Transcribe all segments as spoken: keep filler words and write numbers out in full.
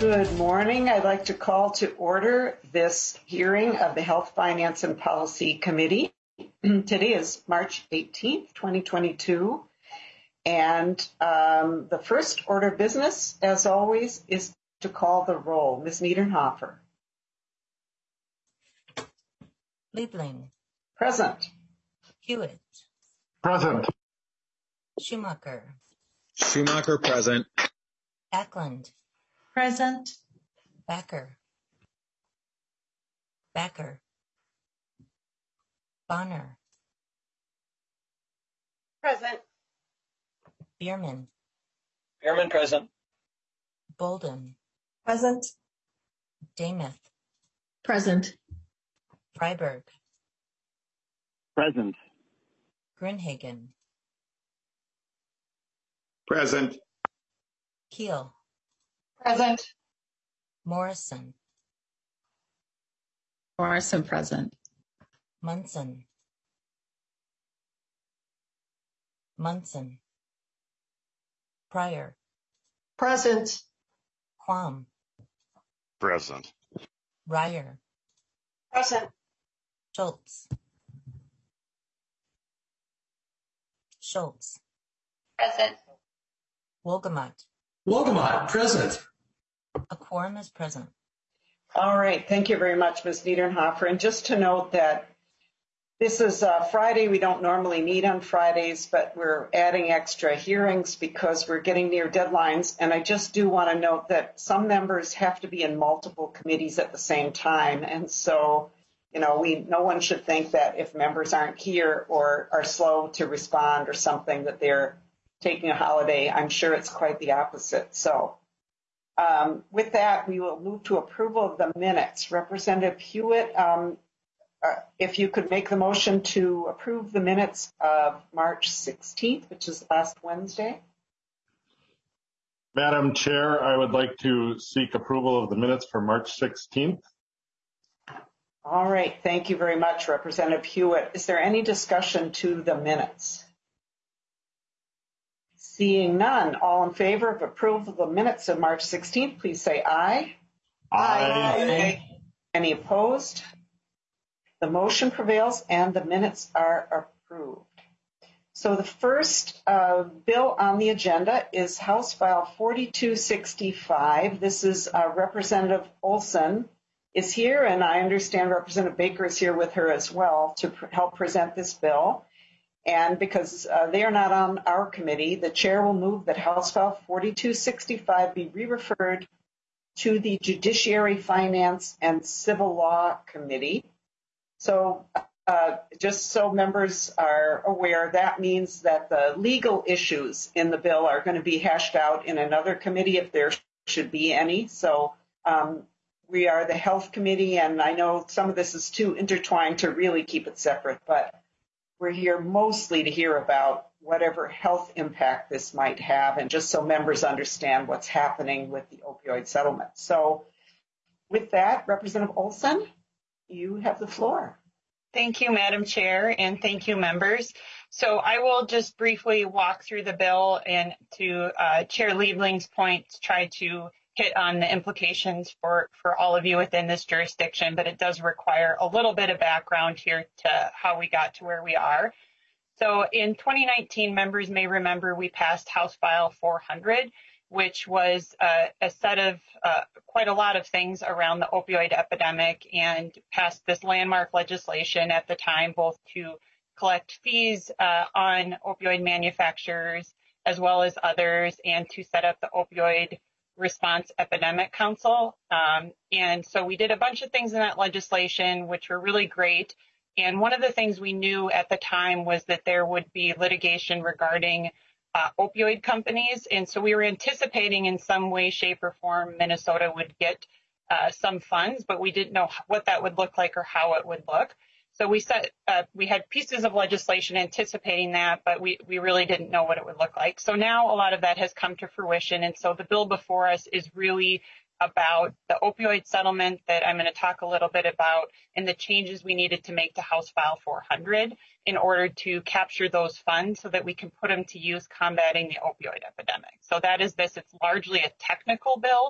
Good morning. I'd like to call to order this hearing of the Health, Finance, and Policy Committee. Today is March eighteenth, twenty twenty-two. And um, the first order of business, as always, is to call the roll. Miz Niedernhofer. Liebling. Present. Hewitt. Present. Schumacher. Schumacher present. Ackland. Present. Backer. Backer. Bonner. Present. Bierman. Bierman present. Bolden. Present. Damuth. Present. Freiberg. Present. Grinhagen. Present. Keel. Present. Morrison. Morrison present. Munson. Munson. Pryor. Present. Quam. Present. Ryer. Present. Schultz. Schultz. Present. Wolgamott. Wolgamott, present. A quorum is present. All right. Thank you very much, Miz Niedernhofer. And just to note that this is uh, Friday. We don't normally meet on Fridays, but we're adding extra hearings because we're getting near deadlines. And I just do want to note that some members have to be in multiple committees at the same time. And so, you know, we no one should think that if members aren't here or are slow to respond or something that they're taking a holiday. I'm sure it's quite the opposite. So um, with that, we will move to approval of the minutes. Representative Hewitt, um, uh, if you could make the motion to approve the minutes of March sixteenth, which is last Wednesday. Madam Chair, I would like to seek approval of the minutes for March sixteenth. All right. Thank you very much, Representative Hewitt. Is there any discussion to the minutes? Seeing none, all in favor of approval of the minutes of March sixteenth, please say aye. Aye. Aye. Any opposed? The motion prevails and the minutes are approved. So the first uh, bill on the agenda is House File forty-two sixty-five. This is uh, Representative Olson is here, and I understand Representative Baker is here with her as well to pr- help present this bill. And because uh, they are not on our committee, the chair will move that House File forty-two sixty-five be re-referred to the Judiciary, Finance, and Civil Law Committee. So uh, just so members are aware, that means that the legal issues in the bill are going to be hashed out in another committee if there should be any. So um, we are the Health Committee, and I know some of this is too intertwined to really keep it separate, but we're here mostly to hear about whatever health impact this might have, and just so members understand what's happening with the opioid settlement. So with that, Representative Olson, you have the floor. Thank you, Madam Chair, and thank you, members. So I will just briefly walk through the bill and to uh, Chair Liebling's point, try to hit on the implications for, for all of you within this jurisdiction, but it does require a little bit of background here to how we got to where we are. So in twenty nineteen, members may remember we passed House File four hundred, which was uh, a set of uh, quite a lot of things around the opioid epidemic, and passed this landmark legislation at the time, both to collect fees uh, on opioid manufacturers as well as others, and to set up the Opioid Response Epidemic Council. Um, and so we did a bunch of things in that legislation, which were really great. And one of the things we knew at the time was that there would be litigation regarding uh, opioid companies. And so we were anticipating in some way, shape, or form Minnesota would get uh, some funds, but we didn't know what that would look like or how it would look. So we set, uh, we had pieces of legislation anticipating that, but we, we really didn't know what it would look like. So now a lot of that has come to fruition. And so the bill before us is really about the opioid settlement that I'm going to talk a little bit about, and the changes we needed to make to House File four hundred in order to capture those funds so that we can put them to use combating the opioid epidemic. So that is this. It's largely a technical bill.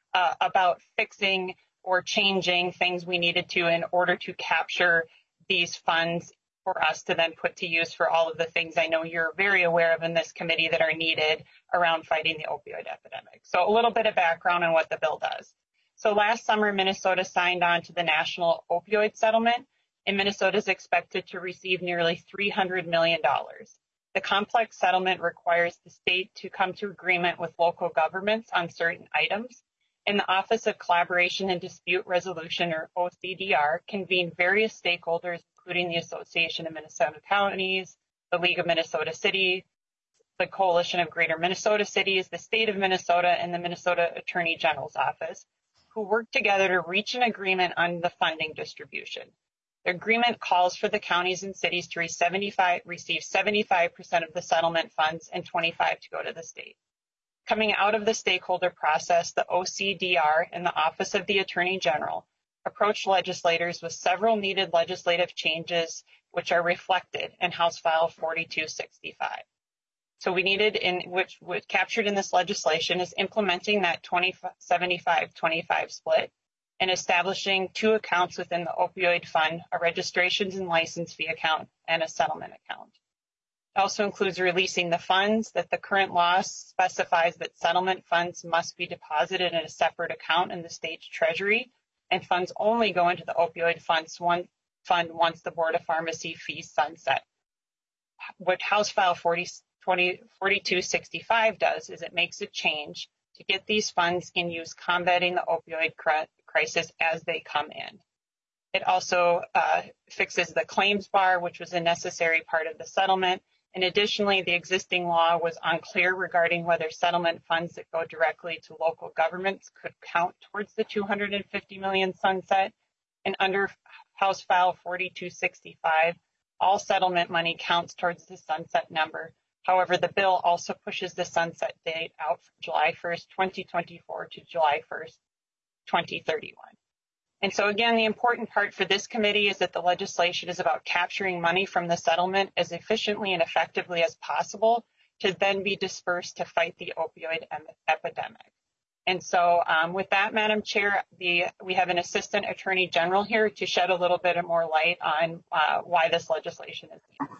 uh, about fixing or changing things we needed to in order to capture these funds for us to then put to use for all of the things I know you're very aware of in this committee that are needed around fighting the opioid epidemic. So a little bit of background on what the bill does. So last summer, Minnesota signed on to the National Opioid Settlement, and Minnesota is expected to receive nearly three hundred million dollars. The complex settlement requires the state to come to agreement with local governments on certain items, and the Office of Collaboration and Dispute Resolution, or O C D R, convened various stakeholders, including the Association of Minnesota Counties, the League of Minnesota Cities, the Coalition of Greater Minnesota Cities, the State of Minnesota, and the Minnesota Attorney General's Office, who worked together to reach an agreement on the funding distribution. The agreement calls for the counties and cities to receive seventy-five percent of the settlement funds and twenty-five percent to go to the state. Coming out of the stakeholder process, the O C D R and the Office of the Attorney General approached legislators with several needed legislative changes, which are reflected in House File forty-two sixty-five. So we needed, in which was captured in this legislation, is implementing that seventy-five twenty-five split and establishing two accounts within the opioid fund, a registrations and license fee account and a settlement account. It also includes releasing the funds that the current law specifies that settlement funds must be deposited in a separate account in the state's treasury, and funds only go into the opioid funds one fund once the Board of Pharmacy fees sunset. What House File forty-two sixty-five does is it makes a change to get these funds in use combating the opioid crisis as they come in. It also uh, fixes the claims bar, which was a necessary part of the settlement. And additionally, the existing law was unclear regarding whether settlement funds that go directly to local governments could count towards the two hundred fifty million sunset. And under House File forty-two sixty-five, all settlement money counts towards the sunset number. However, the bill also pushes the sunset date out from July first, twenty twenty-four to July first, twenty thirty-one. And so again, the important part for this committee is that the legislation is about capturing money from the settlement as efficiently and effectively as possible to then be dispersed to fight the opioid em- epidemic. And so um, with that, Madam Chair, the, we have an Assistant Attorney General here to shed a little bit more light on uh, why this legislation is needed.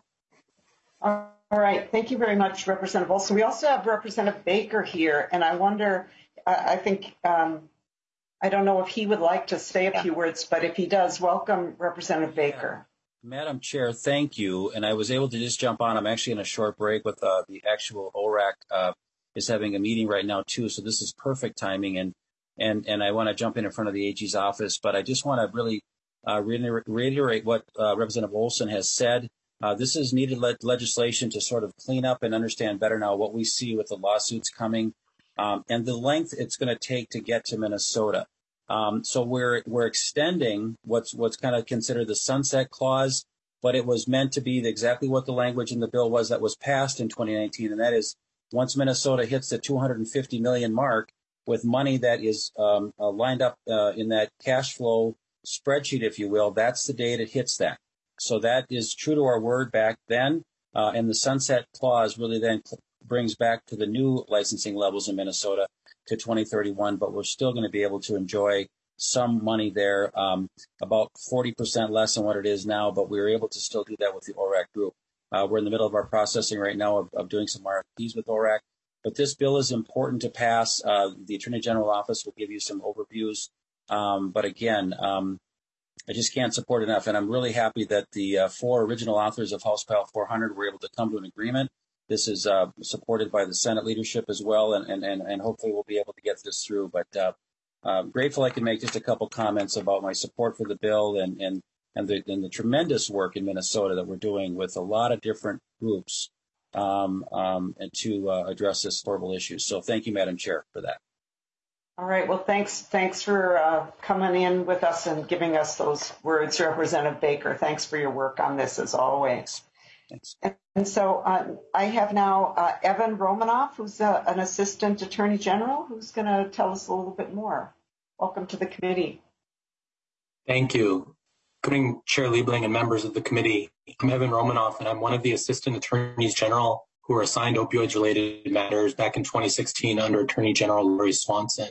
All right. Thank you very much, Representative Olson. We also have Representative Baker here, and I wonder, I, I think, um, I don't know if he would like to say a few words, but if he does, welcome, Representative Baker. Yeah. Madam Chair, thank you. And I was able to just jump on. I'm actually in a short break with uh, the actual O R A C uh, is having a meeting right now, too. So this is perfect timing. And and, and I want to jump in in front of the A G's office. But I just want to really uh, reiterate what uh, Representative Olson has said. Uh, this is needed le- legislation to sort of clean up and understand better now what we see with the lawsuits coming. Um, and the length it's going to take to get to Minnesota. Um, so we're we're extending what's what's kind of considered the sunset clause, but it was meant to be exactly what the language in the bill was that was passed in twenty nineteen, and that is once Minnesota hits the two hundred fifty million mark with money that is um, uh, lined up uh, in that cash flow spreadsheet, if you will, that's the date it hits that. So that is true to our word back then, uh, and the sunset clause really then brings back to the new licensing levels in Minnesota to twenty thirty-one, but we're still going to be able to enjoy some money there, um, about forty percent less than what it is now, but we were able to still do that with the O R A C group. Uh, we're in the middle of our processing right now of, of doing some R F Ps with O R A C, but this bill is important to pass. Uh, the Attorney General Office will give you some overviews, um, but again, um, I just can't support enough, and I'm really happy that the uh, four original authors of House File four hundred were able to come to an agreement. This is uh, supported by the Senate leadership as well, and, and, and hopefully we'll be able to get this through. But uh, I'm grateful I can make just a couple comments about my support for the bill and, and, and, the, and the tremendous work in Minnesota that we're doing with a lot of different groups um, um, and to uh, address this horrible issue. So thank you, Madam Chair, for that. All right. Well, thanks. Thanks for uh, coming in with us and giving us those words, Representative Baker. Thanks for your work on this, as always. Thanks. And, and so uh, I have now uh, Evan Romanoff, who's uh, an Assistant Attorney General, who's going to tell us a little bit more. Welcome to the committee. Thank you. Good morning, Chair Liebling and members of the committee. I'm Evan Romanoff, and I'm one of the Assistant Attorneys General who were assigned opioids-related matters back in twenty sixteen under Attorney General Lori Swanson.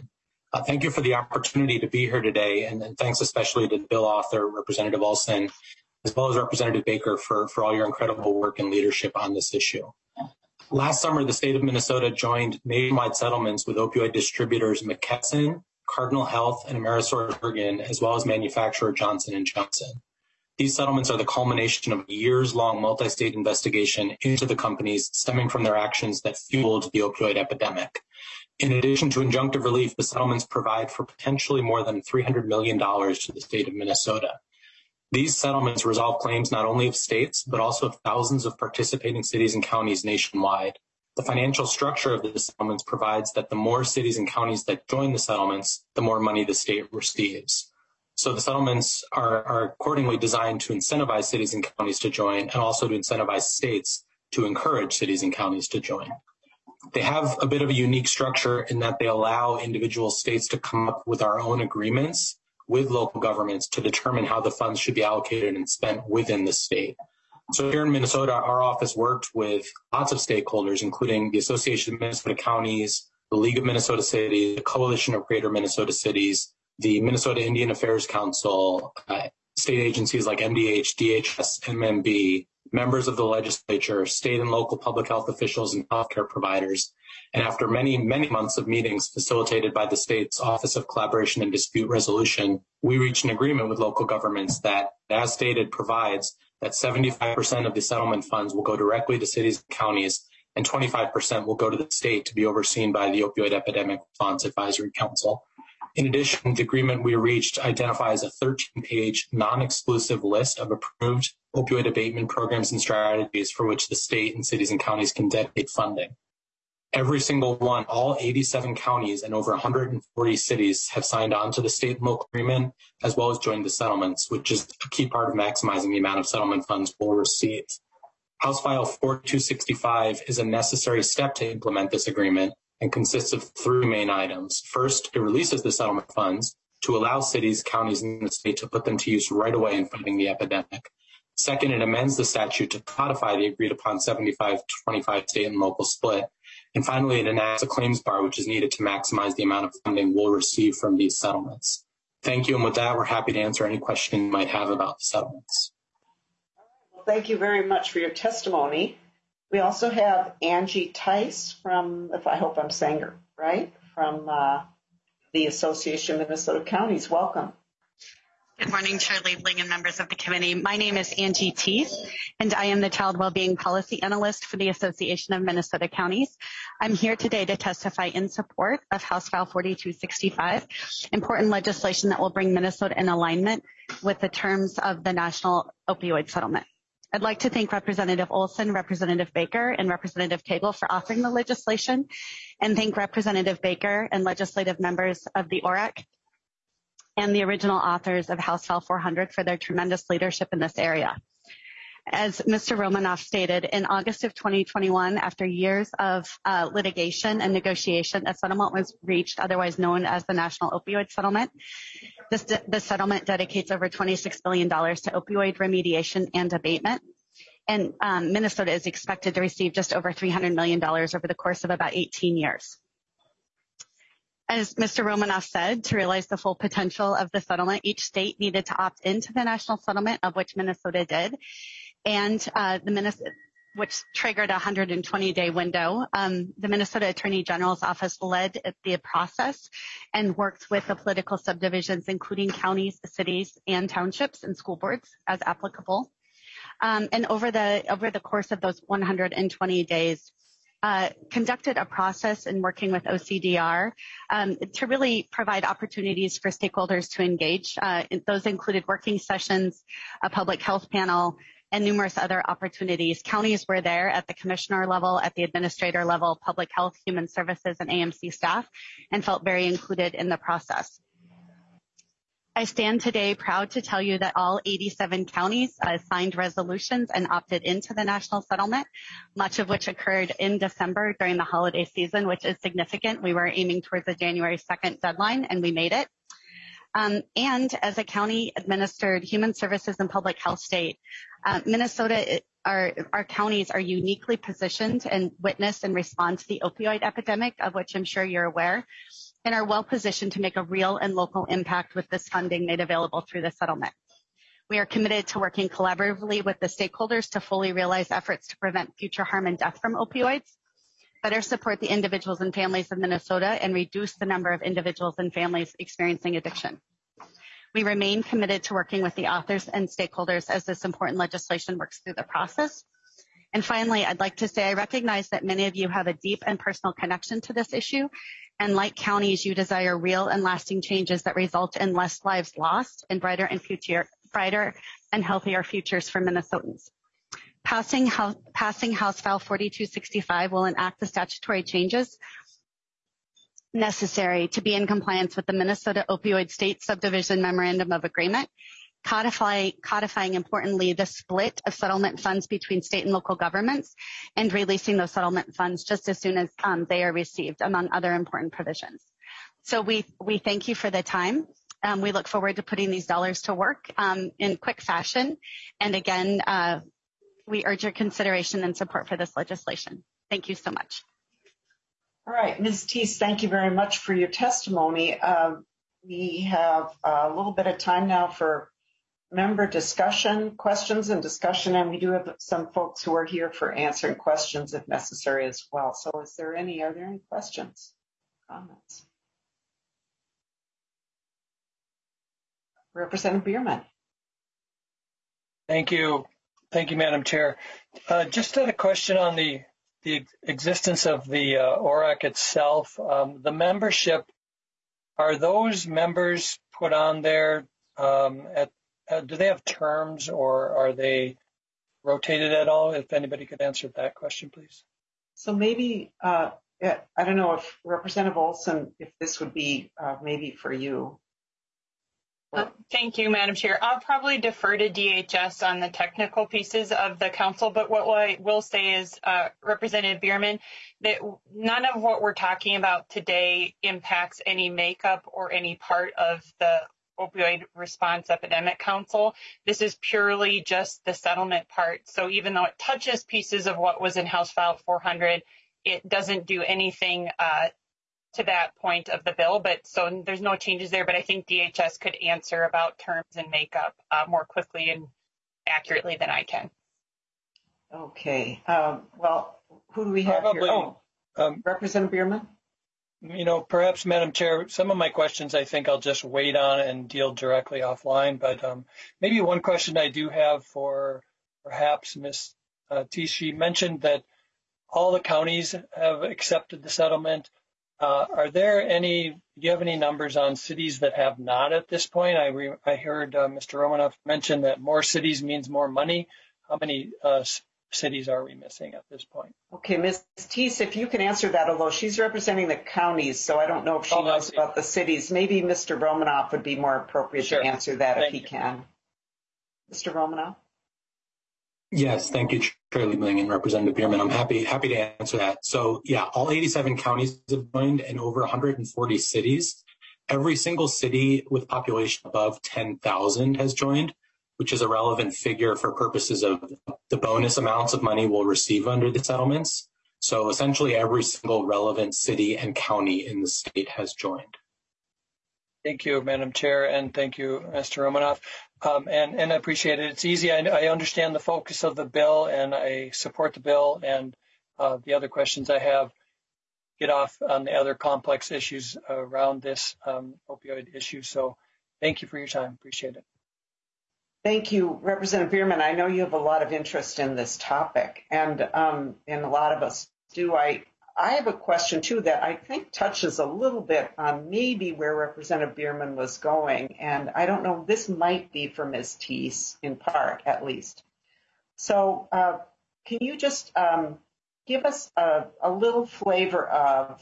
Uh, thank you for the opportunity to be here today, and, and thanks especially to the bill author, Representative Olson, as well as Representative Baker for, for all your incredible work and leadership on this issue. Last summer, the state of Minnesota joined nationwide settlements with opioid distributors McKesson, Cardinal Health, and AmerisourceBergen, as well as manufacturer Johnson and Johnson. These settlements are the culmination of a years-long multi-state investigation into the companies stemming from their actions that fueled the opioid epidemic. In addition to injunctive relief, the settlements provide for potentially more than three hundred million dollars to the state of Minnesota. These settlements resolve claims not only of states, but also of thousands of participating cities and counties nationwide. The financial structure of the settlements provides that the more cities and counties that join the settlements, the more money the state receives. So the settlements are, are accordingly designed to incentivize cities and counties to join, and also to incentivize states to encourage cities and counties to join. They have a bit of a unique structure in that they allow individual states to come up with our own agreements with local governments to determine how the funds should be allocated and spent within the state. So here in Minnesota, our office worked with lots of stakeholders, including the Association of Minnesota Counties, the League of Minnesota Cities, the Coalition of Greater Minnesota Cities, the Minnesota Indian Affairs Council, uh, state agencies like M D H, D H S, M M B, members of the legislature, state and local public health officials, and healthcare providers. And after many, many months of meetings facilitated by the state's Office of Collaboration and Dispute Resolution, we reached an agreement with local governments that, as stated, provides that seventy-five percent of the settlement funds will go directly to cities and counties, and twenty-five percent will go to the state to be overseen by the Opioid Epidemic Response Advisory Council. In addition, the agreement we reached identifies a thirteen-page non-exclusive list of approved opioid abatement programs and strategies for which the state and cities and counties can dedicate funding. Every single one, all eighty-seven counties and over one hundred forty cities have signed on to the state and local agreement, as well as joined the settlements, which is a key part of maximizing the amount of settlement funds we'll receive. House File forty-two sixty-five is a necessary step to implement this agreement and consists of three main items. First, it releases the settlement funds to allow cities, counties, and the state to put them to use right away in fighting the epidemic. Second, it amends the statute to codify the agreed-upon seventy-five twenty-five state and local split. And finally, it enacts a claims bar, which is needed to maximize the amount of funding we'll receive from these settlements. Thank you, and with that, we're happy to answer any question you might have about the settlements. Well, thank you very much for your testimony. We also have Angie Tice from, if I hope I'm saying it right, from uh, the Association of Minnesota Counties. Welcome. Good morning, Chair Liebling and members of the committee. My name is Angie Teeth, and I am the Child Wellbeing Policy Analyst for the Association of Minnesota Counties. I'm here today to testify in support of House File forty-two sixty-five, important legislation that will bring Minnesota in alignment with the terms of the National Opioid Settlement. I'd like to thank Representative Olson, Representative Baker, and Representative Tagle for offering the legislation, and thank Representative Baker and legislative members of the O R A C and the original authors of House File four hundred for their tremendous leadership in this area. As Mister Romanoff stated, in August of twenty twenty-one, after years of uh, litigation and negotiation, a settlement was reached, otherwise known as the National Opioid Settlement. This, the settlement dedicates over twenty-six billion dollars to opioid remediation and abatement. And um, Minnesota is expected to receive just over three hundred million dollars over the course of about eighteen years. As Mister Romanoff said, to realize the full potential of the settlement, each state needed to opt into the national settlement, of which Minnesota did, and uh, the Minnesota, which triggered a one hundred twenty day window. Um, the Minnesota Attorney General's office led the process and worked with the political subdivisions, including counties, cities, and townships and school boards as applicable. Um, and over the over the course of those one hundred twenty days, Uh, conducted a process in working with O C D R um, to really provide opportunities for stakeholders to engage. Uh, those included working sessions, a public health panel, and numerous other opportunities. Counties were there at the commissioner level, at the administrator level, public health, human services, and A M C staff, and felt very included in the process. I stand today proud to tell you that all eighty-seven counties uh, signed resolutions and opted into the national settlement, much of which occurred in December during the holiday season, which is significant. We were aiming towards the January second deadline, and we made it. Um, and as a county-administered human services and public health state, uh, Minnesota, our, our counties are uniquely positioned and witness and respond to the opioid epidemic, of which I'm sure you're aware. and are well positioned to make a real and local impact with this funding made available through the settlement. We are committed to working collaboratively with the stakeholders to fully realize efforts to prevent future harm and death from opioids, better support the individuals and families of Minnesota, and reduce the number of individuals and families experiencing addiction. We remain committed to working with the authors and stakeholders as this important legislation works through the process. And finally, I'd like to say I recognize that many of you have a deep and personal connection to this issue, and like counties, you desire real and lasting changes that result in less lives lost and brighter and future, brighter and healthier futures for Minnesotans. Passing House, passing House File forty-two sixty-five will enact the statutory changes necessary to be in compliance with the Minnesota Opioid State Subdivision Memorandum of Agreement, codify, codifying importantly the split of settlement funds between state and local governments, and releasing those settlement funds just as soon as um, they are received, among other important provisions. So we, we thank you for the time. Um, we look forward to putting these dollars to work um, in quick fashion. And again, uh, we urge your consideration and support for this legislation. Thank you so much. All right, Miz Teese, thank you very much for your testimony. Uh, we have a little bit of time now for member discussion, questions and discussion, and we do have some folks who are here for answering questions if necessary as well. So is there any, are there any questions, comments? Representative Bierman. Thank you. Thank you, Madam Chair. Uh, just had a question on the the existence of the uh, O R A C itself. Um, the membership, are those members put on there um, at, uh, do they have terms or are they rotated at all? If anybody could answer that question, please. So maybe, uh, I don't know if Representative Olson, if this would be uh, maybe for you. Uh, thank you, Madam Chair. I'll probably defer to D H S on the technical pieces of the council, but what I will say is, uh, Representative Bierman, that none of what we're talking about today impacts any makeup or any part of the Opioid Response Epidemic Council. This is purely just the settlement part. So even though it touches pieces of what was in House File four hundred, it doesn't do anything uh, to that point of the bill, but so there's no changes there, but I think D H S could answer about terms and makeup uh, more quickly and accurately than I can. Okay. Um, well, who do we have Probably, here? Oh, um, Representative Bierman. You know, perhaps, Madam Chair, some of my questions I think I'll just wait on and deal directly offline, but um, maybe one question I do have for perhaps Miz Uh, Teese, she mentioned that all the counties have accepted the settlement. Uh, are there any, do you have any numbers on cities that have not at this point? I, re, I heard uh, Mister Romanoff mention that more cities means more money. How many uh, cities are we missing at this point? Okay, Miz Teese, if you can answer that, although she's representing the counties, so I don't know if she oh, knows about the cities. Maybe Mister Romanoff would be more appropriate sure. to answer that Thank if he you. can. Mister Romanoff? Yes, thank you, Chair Liebling and Representative Bierman. I'm happy happy to answer that. So yeah, all eighty-seven counties have joined and over one hundred forty cities. Every single city with population above ten thousand has joined, which is a relevant figure for purposes of the bonus amounts of money we'll receive under the settlements. So essentially every single relevant city and county in the state has joined. Thank you, Madam Chair, and thank you, Mister Romanoff. Um, and, and I appreciate it. It's easy. I, I understand the focus of the bill, and I support the bill. And uh, the other questions I have get off on the other complex issues around this um, opioid issue. So thank you for your time. Appreciate it. Thank you, Representative Bierman. I know you have a lot of interest in this topic, and um, and a lot of us do. I I have a question, too, that I think touches a little bit on maybe where Representative Bierman was going. And I don't know, this might be for Miz Teese, in part, at least. So uh, can you just um, give us a, a little flavor of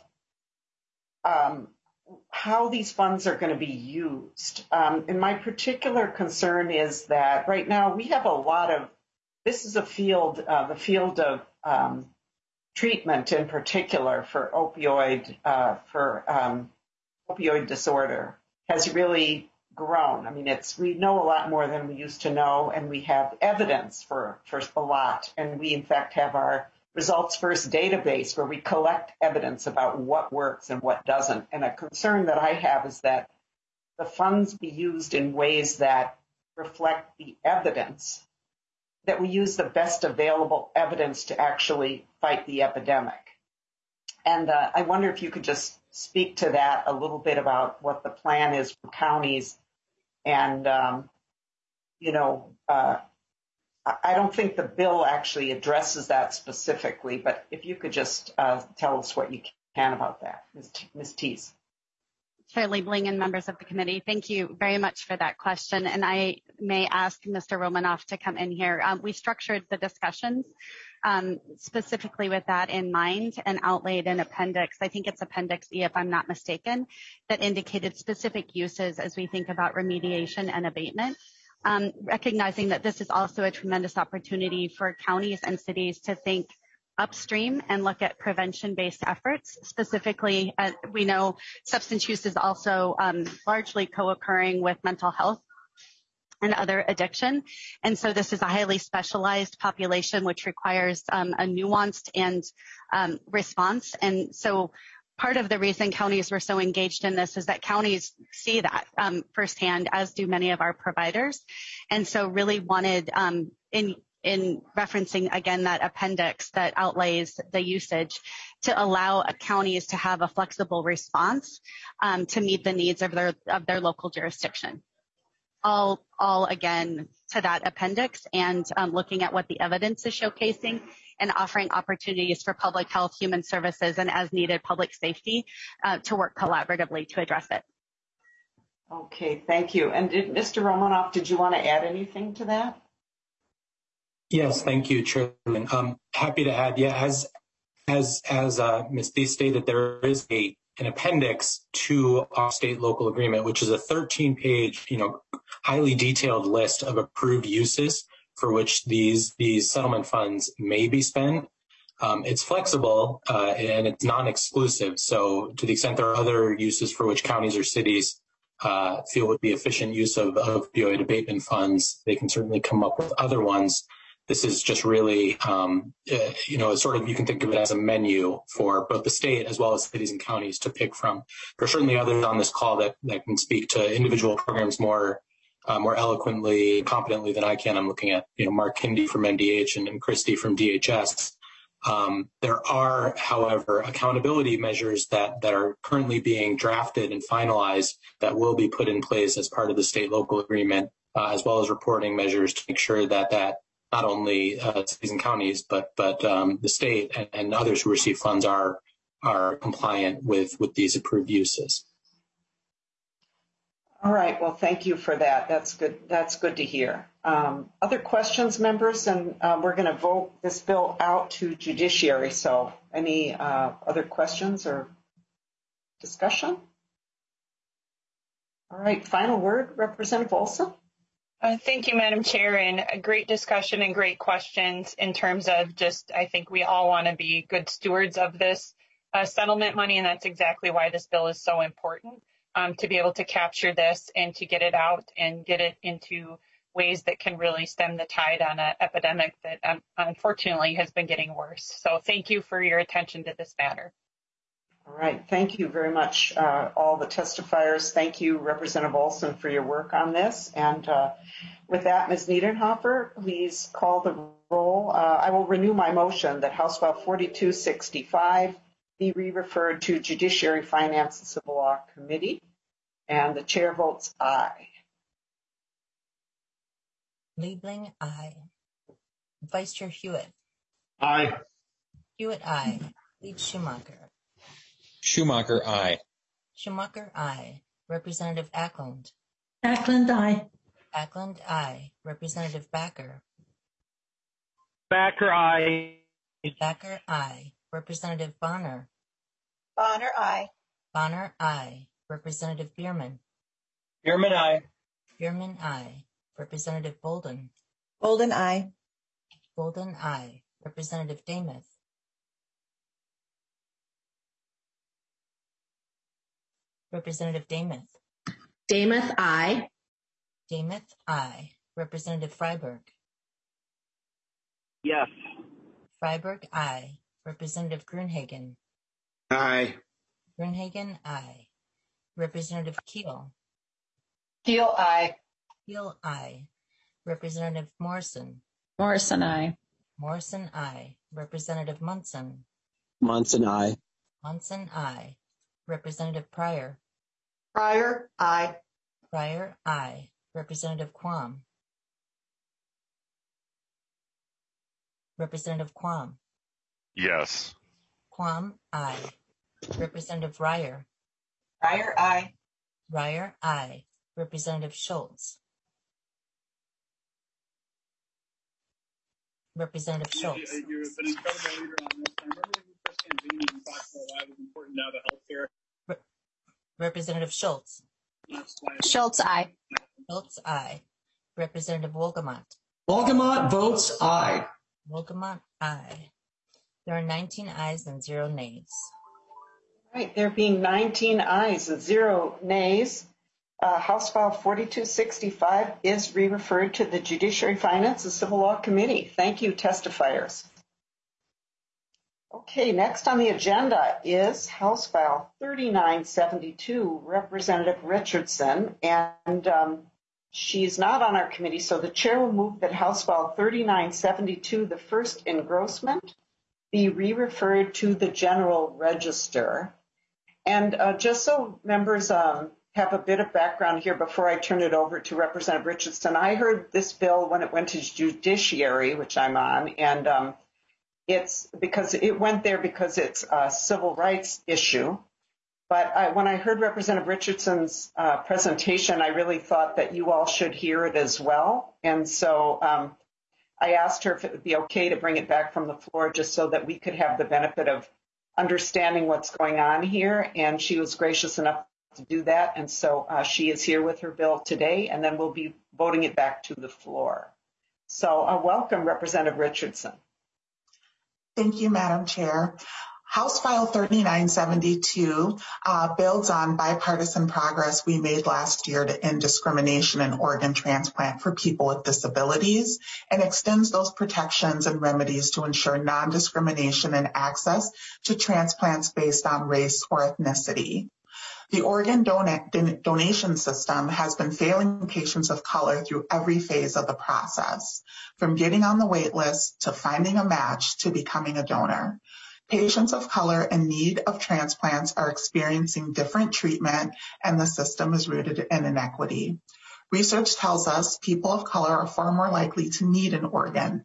um, how these funds are going to be used? Um, and my particular concern is that right now we have a lot of, this is a field, uh, the field of um, treatment in particular for opioid uh, for um, opioid disorder has really grown. I mean, it's we know a lot more than we used to know, and we have evidence for for a lot. And we, in fact, have our results first database where we collect evidence about what works and what doesn't. And a concern that I have is that the funds be used in ways that reflect the evidence, that we use the best available evidence to actually fight the epidemic. And uh, I wonder if you could just speak to that a little bit about what the plan is for counties. And, um, you know, uh, I don't think the bill actually addresses that specifically, but if you could just uh, tell us what you can about that, Miz Teese. Chair Liebling and members of the committee, thank you very much for that question. And I may ask Mister Romanoff to come in here. Um, we structured the discussions um, specifically with that in mind and outlaid an appendix, I think it's Appendix E if I'm not mistaken, that indicated specific uses as we think about remediation and abatement. Um, recognizing that this is also a tremendous opportunity for counties and cities to think upstream and look at prevention-based efforts. Specifically, uh, we know substance use is also um, largely co-occurring with mental health and other addiction. And so this is a highly specialized population, which requires um, a nuanced and um, response. And so part of the reason counties were so engaged in this is that counties see that um, firsthand, as do many of our providers. And so really wanted um, in in referencing, again, that appendix that outlays the usage to allow counties to have a flexible response um, to meet the needs of their of their local jurisdiction. All, all again, to that appendix and um, looking at what the evidence is showcasing and offering opportunities for public health, human services, and as needed public safety uh, to work collaboratively to address it. Okay, thank you. And did, Mister Romanoff, did you want to add anything to that? Yes, thank you, Chairman. Um, happy to add, yeah, as as as uh, Miz Thies stated, there is a an appendix to our state local agreement, which is a thirteen page, you know, highly detailed list of approved uses for which these these settlement funds may be spent. Um, it's flexible uh, and it's non-exclusive. So to the extent there are other uses for which counties or cities uh, feel would be efficient use of, of opioid abatement funds, they can certainly come up with other ones. This is just really, um, uh, you know, sort of, you can think of it as a menu for both the state as well as cities and counties to pick from. There are certainly others on this call that, that can speak to individual programs more uh, more eloquently and competently than I can. I'm looking at, you know, Mark Kindy from M D H and, and Christy from D H S. Um, there are, however, accountability measures that, that are currently being drafted and finalized that will be put in place as part of the state local agreement, uh, as well as reporting measures to make sure that that not only uh, cities and counties, but but um, the state and, and others who receive funds are are compliant with with these approved uses. All right. Well, thank you for that. That's good. That's good to hear. Um, other questions, members? And uh, we're going to vote this bill out to judiciary. So, any uh, other questions or discussion? All right. Final word, Representative Olson. Uh, thank you, Madam Chair, and a great discussion and great questions in terms of just, I think we all want to be good stewards of this uh, settlement money, and that's exactly why this bill is so important, um, to be able to capture this and to get it out and get it into ways that can really stem the tide on an epidemic that um, unfortunately has been getting worse. So thank you for your attention to this matter. All right. Thank you very much, uh, all the testifiers. Thank you, Representative Olson, for your work on this. And uh, with that, Miz Niederhofer, please call the roll. Uh, I will renew my motion that House File forty-two sixty-five be re-referred to Judiciary, Finance, and Civil Law Committee. And the chair votes aye. Liebling, aye. Vice Chair Hewitt. Aye. Hewitt, aye. Lead Schumacher. Schumacher, aye. Schumacher, aye. Representative Ackland. Ackland, aye. Ackland, aye. Representative Backer. Backer, aye. Backer, aye. Representative Bonner. Bonner, aye. Bonner, aye. Representative Bierman. Bierman, aye. Bierman, aye. Representative Bolden. Bolden, aye. Bolden, aye. Representative Demuth. Representative Demuth. Demuth, aye. Demuth, aye. Representative Freiberg. Yes. Freiberg, aye. Representative Grunhagen. Aye. Grunhagen, aye. Representative Keel. Keel, aye. Keel, aye. Representative Morrison. Morrison, aye. Morrison, aye. Representative Munson. Munson, aye. Munson, aye. Representative Pryor. Pryor, aye. Pryor, aye. Representative Quam. Representative Quam. Yes. Quam, aye. Representative Ryer. Ryer, aye. Ryer, aye. Representative Schultz. Representative Schultz. You're an incredible leader on this. I remember when you first convened and talked about why it was important now to healthcare. Re- Representative Schultz. Schultz, aye. Schultz, aye. Representative Wolgamott. Wolgamott votes aye. Wolgamott, aye. There are nineteen ayes and zero nays. Right, there being nineteen ayes and zero nays, uh, House File forty-two sixty-five is re-referred to the Judiciary, Finance, and Civil Law Committee. Thank you, testifiers. Okay, next on the agenda is House File thirty-nine seventy-two, Representative Richardson, and um, she's not on our committee, so the chair will move that House File thirty-nine seventy-two, the first engrossment, be re-referred to the General Register. And uh, just so members um, have a bit of background here before I turn it over to Representative Richardson, I heard this bill when it went to Judiciary, which I'm on, and um, it's because it went there because it's a civil rights issue. But I, when I heard Representative Richardson's uh, presentation, I really thought that you all should hear it as well. And so um, I asked her if it would be okay to bring it back from the floor just so that we could have the benefit of understanding what's going on here. And she was gracious enough to do that. And so uh, she is here with her bill today, and then we'll be voting it back to the floor. So uh, welcome, Representative Richardson. Thank you, Madam Chair. House File thirty-nine seventy-two uh, builds on bipartisan progress we made last year to end discrimination in organ transplant for people with disabilities and extends those protections and remedies to ensure non-discrimination and access to transplants based on race or ethnicity. The organ don- donation system has been failing patients of color through every phase of the process, from getting on the wait list to finding a match to becoming a donor. Patients of color in need of transplants are experiencing different treatment, and the system is rooted in inequity. Research tells us people of color are far more likely to need an organ.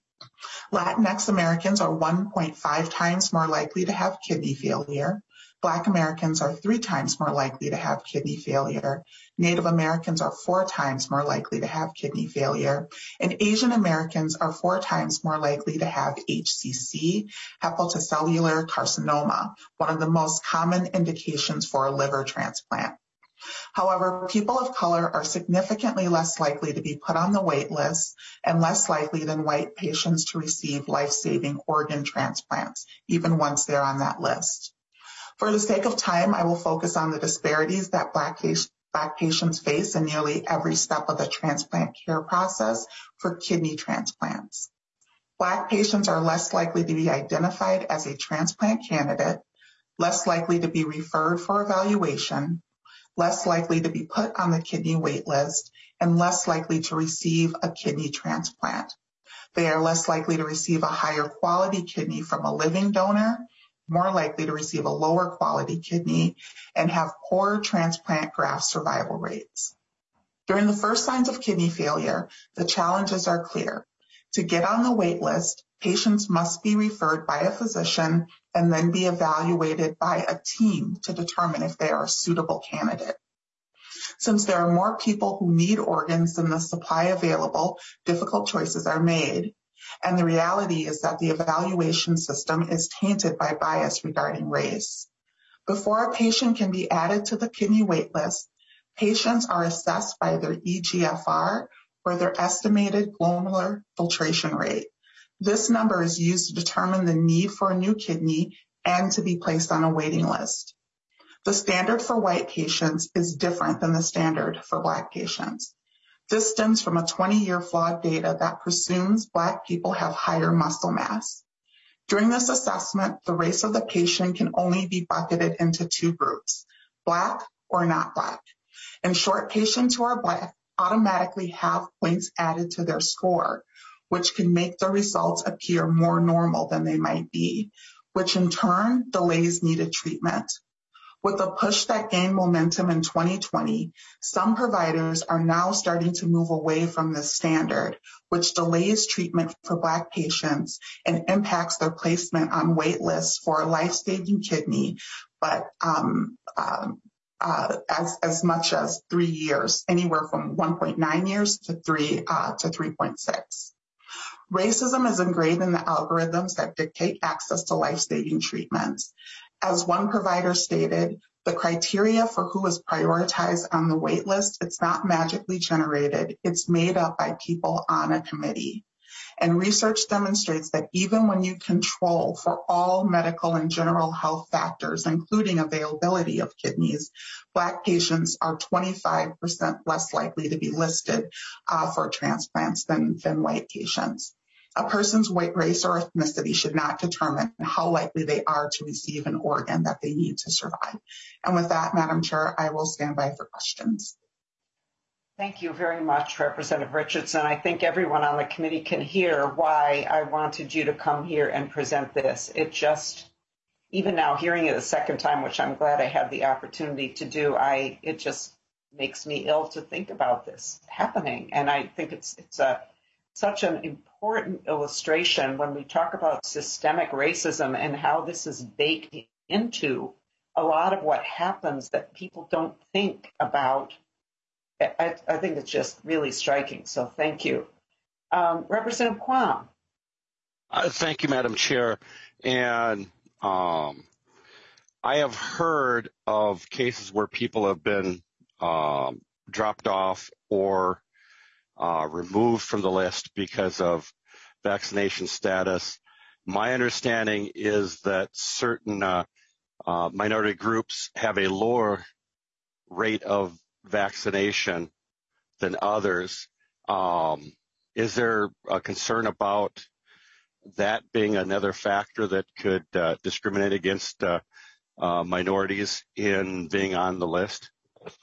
Latinx Americans are one point five times more likely to have kidney failure. Black Americans are three times more likely to have kidney failure. Native Americans are four times more likely to have kidney failure. And Asian Americans are four times more likely to have H C C, hepatocellular carcinoma, one of the most common indications for a liver transplant. However, people of color are significantly less likely to be put on the wait list and less likely than white patients to receive life-saving organ transplants, even once they're on that list. For the sake of time, I will focus on the disparities that Black, Black patients face in nearly every step of the transplant care process for kidney transplants. Black patients are less likely to be identified as a transplant candidate, less likely to be referred for evaluation, less likely to be put on the kidney wait list, and less likely to receive a kidney transplant. They are less likely to receive a higher quality kidney from a living donor, more likely to receive a lower quality kidney, and have poor transplant graft survival rates. During the first signs of kidney failure, the challenges are clear. To get on the wait list, patients must be referred by a physician and then be evaluated by a team to determine if they are a suitable candidate. Since there are more people who need organs than the supply available, difficult choices are made. And the reality is that the evaluation system is tainted by bias regarding race. Before a patient can be added to the kidney wait list, patients are assessed by their E G F R or their estimated glomerular filtration rate. This number is used to determine the need for a new kidney and to be placed on a waiting list. The standard for white patients is different than the standard for Black patients. This stems from a twenty-year flawed data that presumes Black people have higher muscle mass. During this assessment, the race of the patient can only be bucketed into two groups, Black or not Black. In short, patients who are Black automatically have points added to their score, which can make the results appear more normal than they might be, which in turn delays needed treatment. With the push that gained momentum in twenty twenty, some providers are now starting to move away from this standard, which delays treatment for Black patients and impacts their placement on wait lists for a life-saving kidney, but um, um, uh, as, as much as three years, anywhere from one point nine years to three uh, to three point six. Racism is ingrained in the algorithms that dictate access to life-saving treatments. As one provider stated, the criteria for who is prioritized on the wait list, it's not magically generated. It's made up by people on a committee. And research demonstrates that even when you control for all medical and general health factors, including availability of kidneys, Black patients are twenty-five percent less likely to be listed uh, for transplants than, than white patients. A person's weight, race, or ethnicity should not determine how likely they are to receive an organ that they need to survive. And with that, Madam Chair, I will stand by for questions. Thank you very much, Representative Richardson. I think everyone on the committee can hear why I wanted you to come here and present this. It just, even now hearing it a second time, which I'm glad I had the opportunity to do, I it just makes me ill to think about this happening. And I think it's it's a such an important illustration when we talk about systemic racism and how this is baked into a lot of what happens that people don't think about. I, I think it's just really striking. So thank you. Um, Representative Quam. Uh, thank you, Madam Chair. And um, I have heard of cases where people have been um, dropped off or Uh, removed from the list because of vaccination status. My understanding is that certain uh, uh, minority groups have a lower rate of vaccination than others. Um, is there a concern about that being another factor that could uh, discriminate against uh, uh, minorities in being on the list?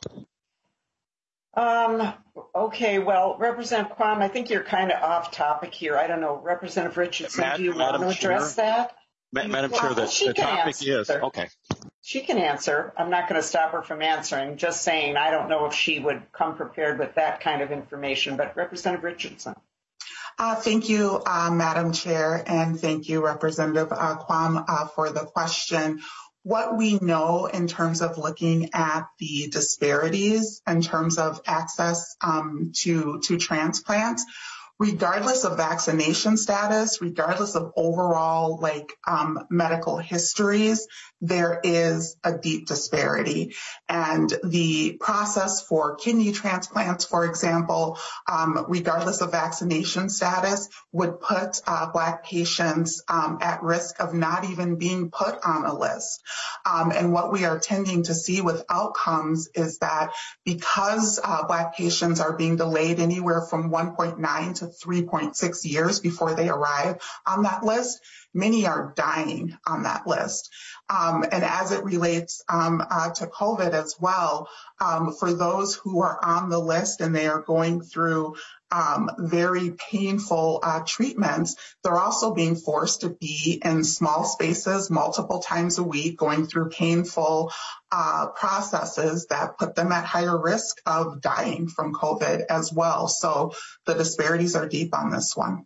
Um, okay, well, Representative Quam, I think you're kind of off topic here. I don't know. Representative Richardson, Mad- do you Madam want to address Chair? that? Ma- Madam Well, Chair, the, she the can topic answer. is, okay. She can answer. I'm not going to stop her from answering. Just saying, I don't know if she would come prepared with that kind of information, but Representative Richardson. Uh, thank you, uh, Madam Chair, and thank you, Representative uh, Quam, uh, for the question. What we know in terms of looking at the disparities in terms of access um, to, to transplants, regardless of vaccination status, regardless of overall like um, medical histories, there is a deep disparity. And the process for kidney transplants, for example, um, regardless of vaccination status, would put uh, Black patients um, at risk of not even being put on a list. Um, and what we are tending to see with outcomes is that because uh, Black patients are being delayed anywhere from one point nine to three point six years before they arrive on that list, many are dying on that list. Um, and as it relates um, uh, to COVID as well, um, for those who are on the list and they are going through um, very painful uh, treatments, they're also being forced to be in small spaces multiple times a week, going through painful uh, processes that put them at higher risk of dying from COVID as well. So the disparities are deep on this one.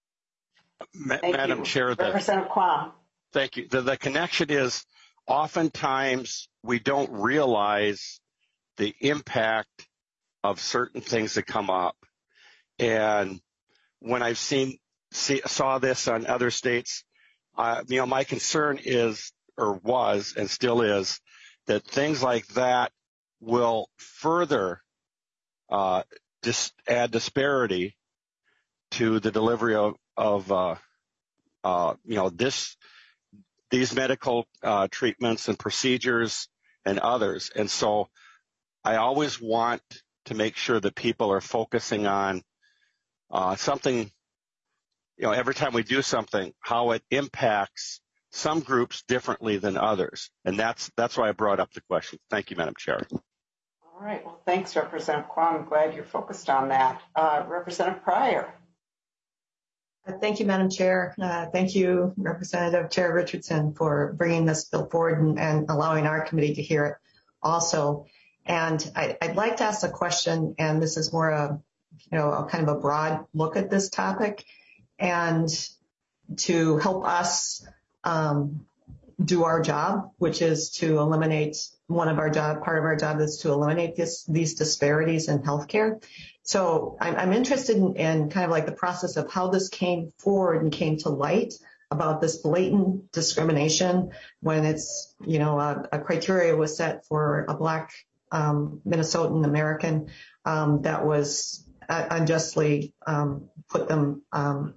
Ma- Thank Madam you. Chair, the, Representative Quam. thank you. The, the connection is oftentimes we don't realize the impact of certain things that come up. And when I've seen see, saw this on other states, uh, you know, my concern is or was and still is that things like that will further uh, dis- add disparity to the delivery of, of uh, uh, you know, this these medical uh, treatments and procedures and others. And so I always want to make sure that people are focusing on uh, something you know, every time we do something, how it impacts some groups differently than others. And that's that's why I brought up the question. Thank you, Madam Chair. All right. Well, thanks, Representative Kwong. I'm glad you're focused on that. Uh, Representative Pryor. Thank you, Madam Chair. Uh, thank you, Representative Chair Richardson, for bringing this bill forward and, and allowing our committee to hear it also. And I, I'd like to ask a question, and this is more a, you know, a kind of a broad look at this topic, and to help us um, do our job, which is to eliminate one of our job, part of our job is to eliminate this, these disparities in healthcare. So I'm, I'm interested in, in kind of like the process of how this came forward and came to light about this blatant discrimination when it's, you know, a, a criteria was set for a Black um, Minnesotan American um, that was uh, unjustly um, put them, um,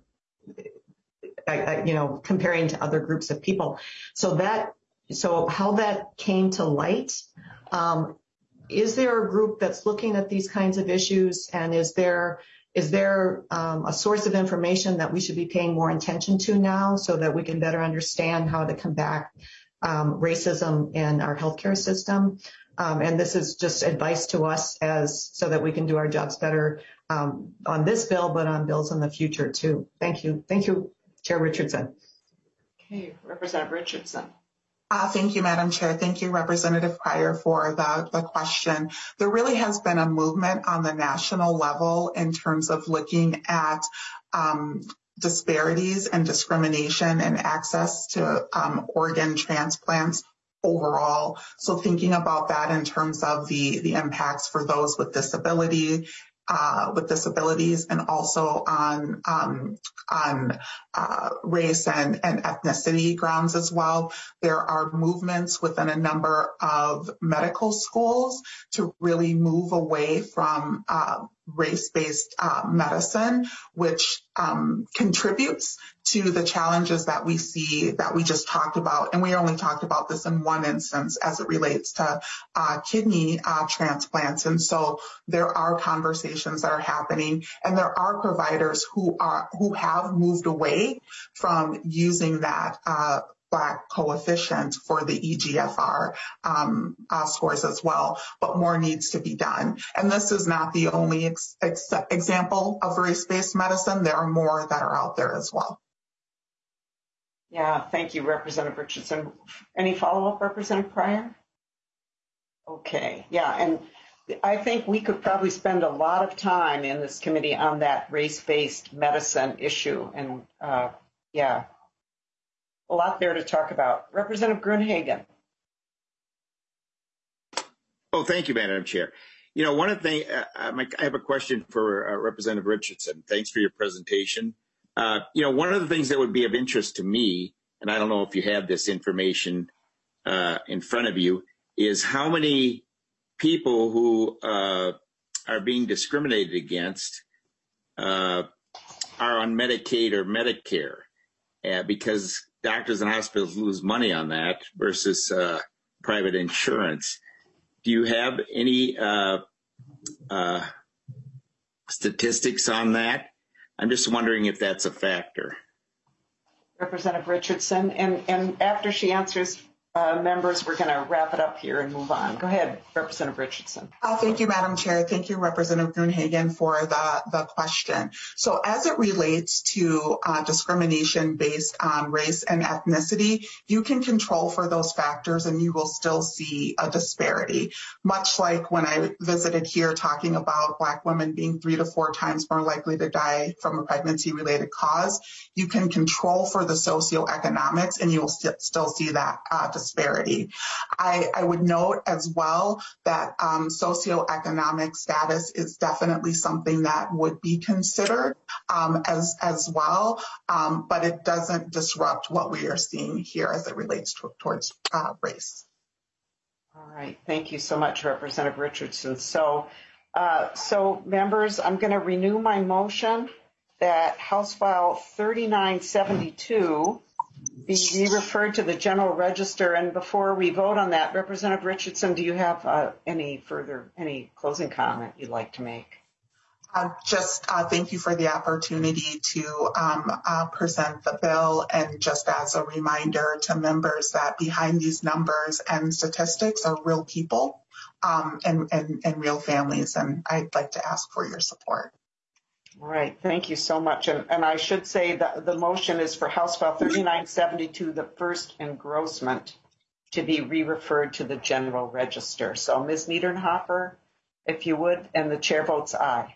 I, I, you know, comparing to other groups of people. So that, so how that came to light, um, is there a group that's looking at these kinds of issues, and is there is there um, a source of information that we should be paying more attention to now so that we can better understand how to combat um, racism in our healthcare system? Um, and this is just advice to us as so that we can do our jobs better um, on this bill, but on bills in the future too. Thank you. Thank you, Chair Richardson. Okay, Representative Richardson. Uh, thank you, Madam Chair. Thank you, Representative Pryor, for the, the question. There really has been a movement on the national level in terms of looking at um, disparities and discrimination and access to um, organ transplants overall. So thinking about that in terms of the, the impacts for those with disability, Uh, with disabilities, and also on um, on uh, race and, and ethnicity grounds as well. There are movements within a number of medical schools to really move away from uh, race-based uh, medicine, which um, contributes to the challenges that we see that we just talked about. And we only talked about this in one instance as it relates to uh, kidney uh, transplants. And so there are conversations that are happening, and there are providers who are who have moved away from using that uh, Black coefficient for the E G F R um, uh, scores as well, but more needs to be done. And this is not the only ex- ex- example of race-based medicine. There are more that are out there as well. Yeah, thank you, Representative Richardson. Any follow-up, Representative Pryor? Okay, yeah, and I think we could probably spend a lot of time in this committee on that race-based medicine issue, and uh, yeah, a lot there to talk about. Representative Gruenhagen. Oh, thank you, Madam Chair. You know, one of the things, uh, I have a question for uh, Representative Richardson. Thanks for your presentation. Uh, you know, one of the things that would be of interest to me, and I don't know if you have this information uh, in front of you, is how many people who uh, are being discriminated against uh, are on Medicaid or Medicare, uh, because doctors and hospitals lose money on that versus uh, private insurance. Do you have any uh, uh, statistics on that? I'm just wondering if that's a factor. Representative Richardson, and, and after she answers, uh, members, we're going to wrap it up here and move on. Go ahead, Representative Richardson. Uh, thank you, Madam Chair. Thank you, Representative Gruenhagen, for the, the question. So as it relates to uh, discrimination based on race and ethnicity, you can control for those factors and you will still see a disparity. Much like when I visited here talking about Black women being three to four times more likely to die from a pregnancy-related cause, you can control for the socioeconomics and you will st- still see that uh, disparity. I, I would note as well that um, socioeconomic status is definitely something that would be considered um, as as well, um, but it doesn't disrupt what we are seeing here as it relates to, towards uh, race. All right, thank you so much, Representative Richardson. So, uh, so members, I'm going to renew my motion that House File thirty-nine seventy-two be referred to the General Register. And before we vote on that, Representative Richardson, do you have uh, any further, any closing comment you'd like to make? Uh, just uh, thank you for the opportunity to um, uh, present the bill, and just as a reminder to members that behind these numbers and statistics are real people um, and, and, and real families, and I'd like to ask for your support. All right, thank you so much. And, and I should say that the motion is for House File thirty-nine seventy-two, the first engrossment, to be re-referred to the General Register. So Miz Niedernhofer, if you would, and the chair votes aye.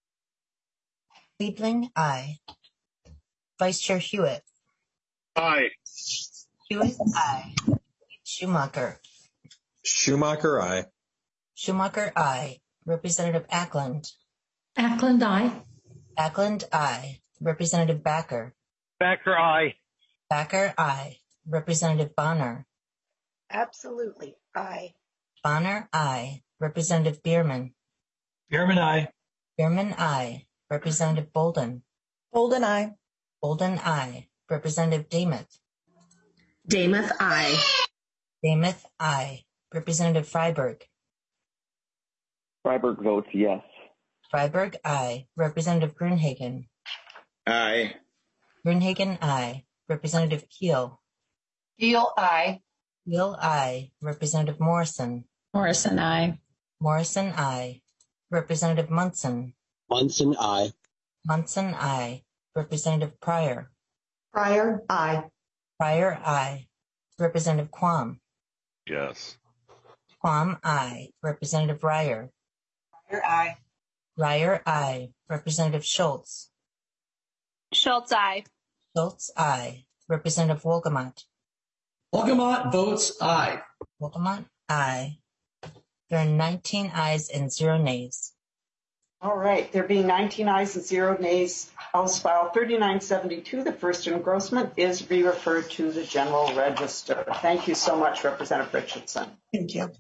Liebling, aye. Vice Chair Hewitt. Aye. Hewitt, aye. Schumacher. Schumacher, aye. Schumacher, aye. Representative Ackland. Ackland, aye. Ackland, aye. Representative Backer. Backer, aye. Backer, aye. Representative Bonner. Absolutely, aye. Bonner, aye. Representative Bierman. Bierman, aye. Bierman, aye. Representative Bolden. Bolden, aye. Bolden, aye. Representative Demuth. Demuth, aye. Demuth, aye. Representative Freiberg. Freiberg votes yes. Freiberg, aye. Representative Grunhagen. Aye. Grunhagen, aye. Representative Keel. Keel, aye. Keel, aye. Representative Morrison. Morrison, aye. Morrison, aye. Representative Munson. Munson, aye. Munson, aye. Representative Pryor. Pryor, aye. Pryor, aye. Representative Quam. Yes. Quam, aye. Representative Ryer. Ryer, aye. Ryer, aye. Representative Schultz. Schultz, aye. Schultz, aye. Representative Wolgamott. Wolgamott votes aye. Wolgamott, aye. There are nineteen ayes and zero nays. All right, there being nineteen ayes and zero nays, House File thirty-nine seventy-two, the first engrossment, is re-referred to the General Register. Thank you so much, Representative Richardson. Thank you.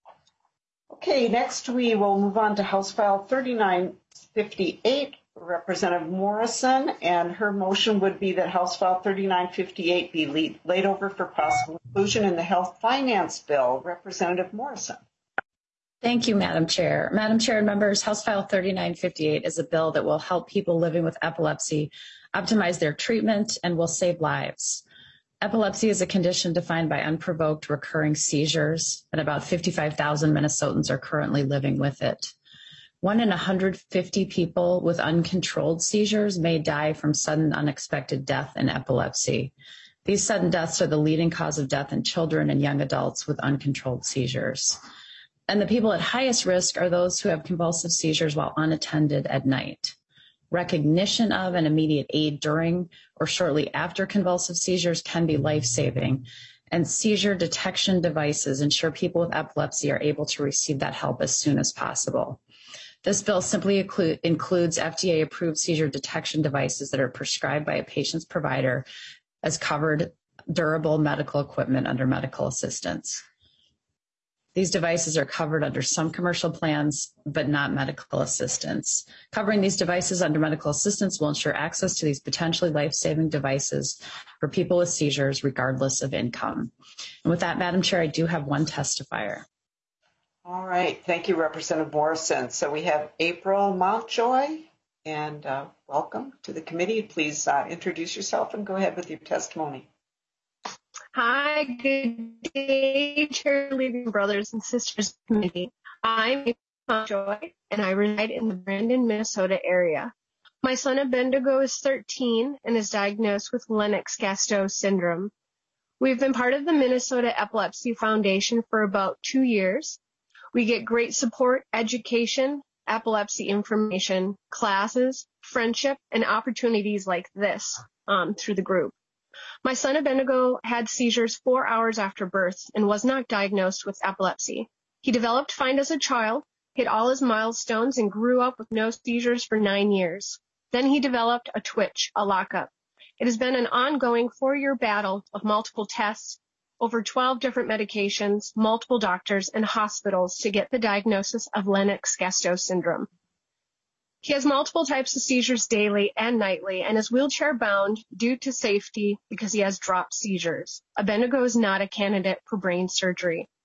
Okay, next we will move on to House File thirty-nine fifty-eight, Representative Morrison, and her motion would be that House File thirty-nine fifty-eight be laid over for possible inclusion in the Health Finance Bill. Representative Morrison. Thank you, Madam Chair. Madam Chair and members, House File thirty-nine fifty-eight is a bill that will help people living with epilepsy optimize their treatment and will save lives. Epilepsy is a condition defined by unprovoked recurring seizures, and about fifty-five thousand Minnesotans are currently living with it. One in one hundred fifty people with uncontrolled seizures may die from sudden unexpected death in epilepsy. These sudden deaths are the leading cause of death in children and young adults with uncontrolled seizures. And the people at highest risk are those who have convulsive seizures while unattended at night. Recognition of and immediate aid during or shortly after convulsive seizures can be life-saving, and seizure detection devices ensure people with epilepsy are able to receive that help as soon as possible. This bill simply include, includes F D A-approved seizure detection devices that are prescribed by a patient's provider as covered durable medical equipment under medical assistance. These devices are covered under some commercial plans, but not medical assistance. Covering these devices under medical assistance will ensure access to these potentially life-saving devices for people with seizures, regardless of income. And with that, Madam Chair, I do have one testifier. All right, thank you, Representative Morrison. So we have April Mountjoy, and uh, welcome to the committee. Please uh, introduce yourself and go ahead with your testimony. Hi, good day, cheerleading brothers and sisters committee. I'm April Joy, and I reside in the Brandon, Minnesota area. My son Abendigo is thirteen and is diagnosed with Lennox-Gastaut syndrome. We've been part of the Minnesota Epilepsy Foundation for about two years. We get great support, education, epilepsy information, classes, friendship, and opportunities like this um, through the group. My son Abendigo had seizures four hours after birth and was not diagnosed with epilepsy. He developed FIND as a child, hit all his milestones, and grew up with no seizures for nine years. Then he developed a twitch, a lockup. It has been an ongoing four-year battle of multiple tests, over twelve different medications, multiple doctors, and hospitals to get the diagnosis of Lennox-Gastaut syndrome. He has multiple types of seizures daily and nightly and is wheelchair-bound due to safety because he has drop seizures. Abendigo is not a candidate for brain surgery.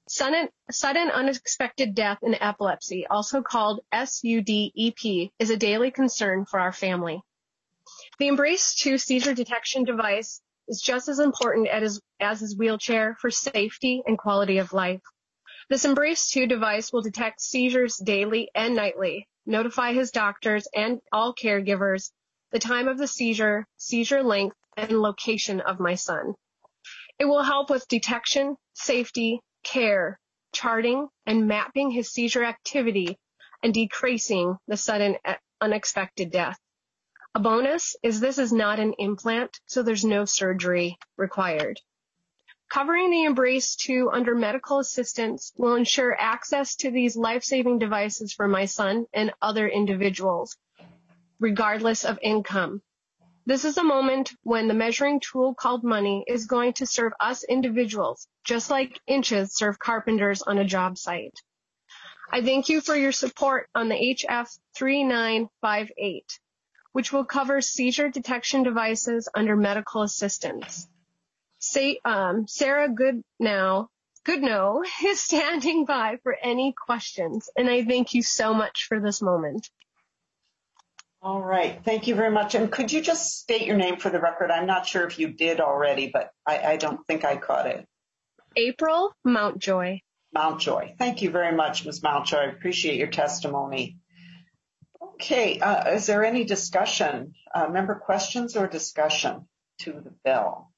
Sudden, sudden unexpected death in epilepsy, also called S U D E P, is a daily concern for our family. The Embrace two seizure detection device is just as important as, as his wheelchair for safety and quality of life. This Embrace two device will detect seizures daily and nightly, notify his doctors and all caregivers the time of the seizure, seizure length, and location of my son. It will help with detection, safety, care, charting, and mapping his seizure activity and decreasing the sudden unexpected death. A bonus is this is not an implant, so there's no surgery required. Covering the Embrace two under medical assistance will ensure access to these life-saving devices for my son and other individuals, regardless of income. This is a moment when the measuring tool called money is going to serve us individuals, just like inches serve carpenters on a job site. I thank you for your support on the H F three nine five eight, which will cover seizure detection devices under medical assistance. Say, um, Sarah Goodnow, Goodnow is standing by for any questions, and I thank you so much for this moment. All right. Thank you very much. And could you just state your name for the record? I'm not sure if you did already, but I, I don't think I caught it. April Mountjoy. Mountjoy. Thank you very much, Miz Mountjoy. I appreciate your testimony. Okay. Uh, is there any discussion, uh, member questions or discussion to the bill?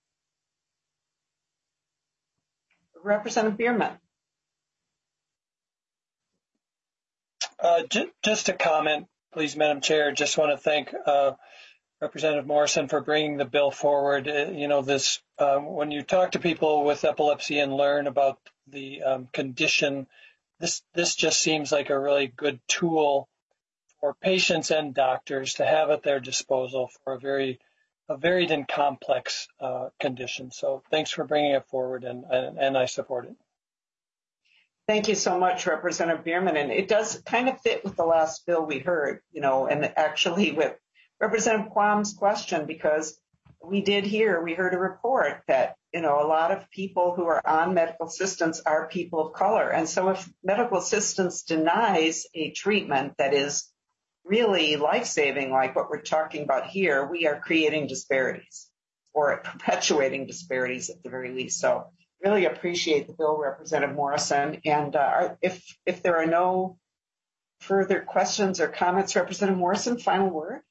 Representative Bierman. Uh, j- just a comment, please, Madam Chair. Just want to thank uh, Representative Morrison for bringing the bill forward. Uh, you know, this um, when you talk to people with epilepsy and learn about the um, condition, this this just seems like a really good tool for patients and doctors to have at their disposal for a very a varied and complex uh, condition. So thanks for bringing it forward, and, and, and I support it. Thank you so much, Representative Bierman. And it does kind of fit with the last bill we heard, you know, and actually with Representative Quam's question, because we did hear, we heard a report that, you know, a lot of people who are on medical assistance are people of color. And so if medical assistance denies a treatment that is really life-saving, like what we're talking about here, we are creating disparities or perpetuating disparities at the very least. So really appreciate the bill, Representative Morrison. And uh, if if there are no further questions or comments, Representative Morrison, final word.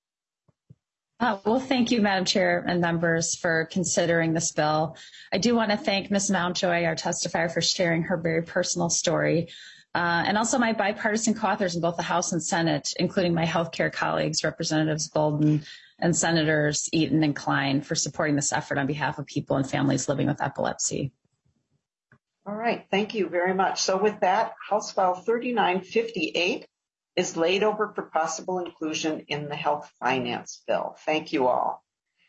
Uh, well, thank you, Madam Chair and members, for considering this bill. I do want to thank Miz Mountjoy, our testifier, for sharing her very personal story. Uh, and also my bipartisan co-authors in both the House and Senate, including my healthcare colleagues, Representatives Golden and Senators Eaton and Klein, for supporting this effort on behalf of people and families living with epilepsy. All right. Thank you very much. So with that, House File thirty-nine fifty-eight is laid over for possible inclusion in the Health Finance Bill. Thank you all.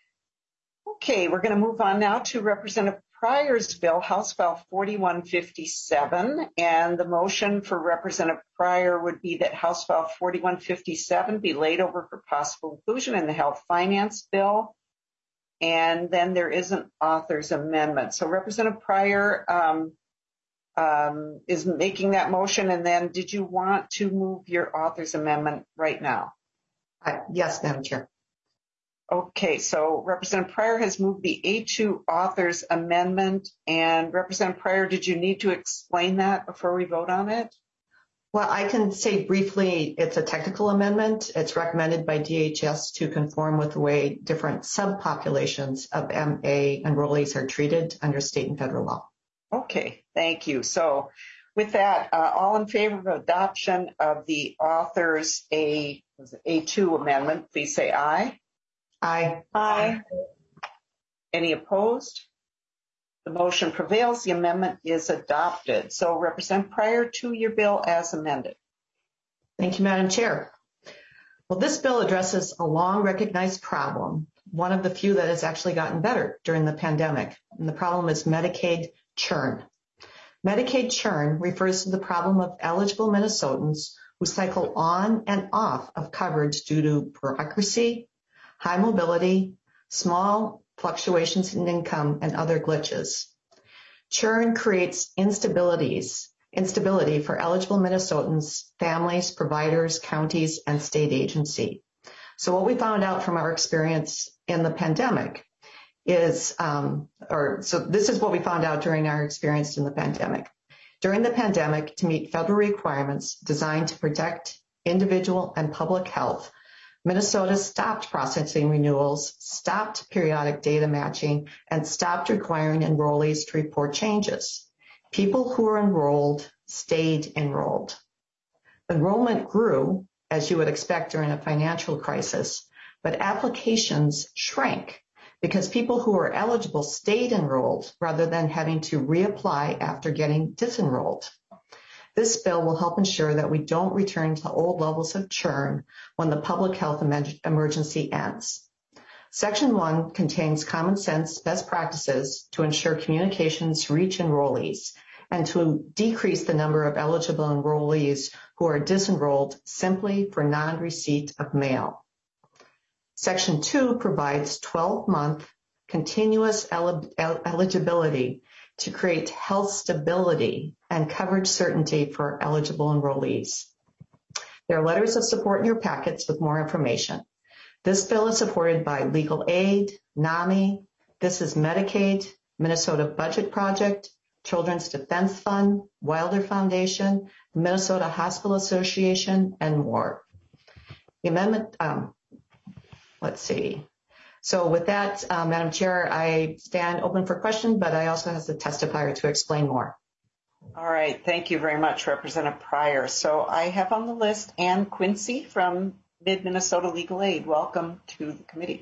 Okay, we're going to move on now to Representative Pryor's bill, House File forty-one fifty-seven, and the motion for Representative Pryor would be that House File forty-one fifty-seven be laid over for possible inclusion in the Health Finance Bill, and then there is an author's amendment. So Representative Pryor um, um, is making that motion, and then did you want to move your author's amendment right now? Uh, yes, Madam Chair. Okay, so Representative Pryor has moved the A two author's amendment. And Representative Pryor, did you need to explain that before we vote on it? Well, I can say briefly, it's a technical amendment. It's recommended by D H S to conform with the way different subpopulations of M A enrollees are treated under state and federal law. Okay, thank you. So with that, uh, all in favor of adoption of the author's A, A two amendment, please say aye. Aye. Aye. Any opposed? The motion prevails. The amendment is adopted. So Representative Pryor, to your bill as amended. Thank you, Madam Chair. Well, this bill addresses a long recognized problem, one of the few that has actually gotten better during the pandemic. And the problem is Medicaid churn. Medicaid churn refers to the problem of eligible Minnesotans who cycle on and off of coverage due to bureaucracy, high mobility, small fluctuations in income, and other glitches. Churn creates instabilities, instability for eligible Minnesotans, families, providers, counties, and state agency. So what we found out from our experience in the pandemic is, um, or so this is what we found out during our experience in the pandemic. During the pandemic, to meet federal requirements designed to protect individual and public health, Minnesota stopped processing renewals, stopped periodic data matching, and stopped requiring enrollees to report changes. People who were enrolled stayed enrolled. Enrollment grew, as you would expect during a financial crisis, but applications shrank because people who were eligible stayed enrolled rather than having to reapply after getting disenrolled. This bill will help ensure that we don't return to old levels of churn when the public health emergency ends. Section one contains common sense best practices to ensure communications reach enrollees and to decrease the number of eligible enrollees who are disenrolled simply for non-receipt of mail. Section two provides twelve-month continuous el- el- eligibility to create health stability and coverage certainty for eligible enrollees. There are letters of support in your packets with more information. This bill is supported by Legal Aid, NAMI, This is Medicaid, Minnesota Budget Project, Children's Defense Fund, Wilder Foundation, Minnesota Hospital Association, and more. The amendment, um, let's see. So with that, uh, Madam Chair, I stand open for question, but I also have the testifier to explain more. All right. Thank you very much, Representative Pryor. So I have on the list Ann Quincy from Mid-Minnesota Legal Aid. Welcome to the committee.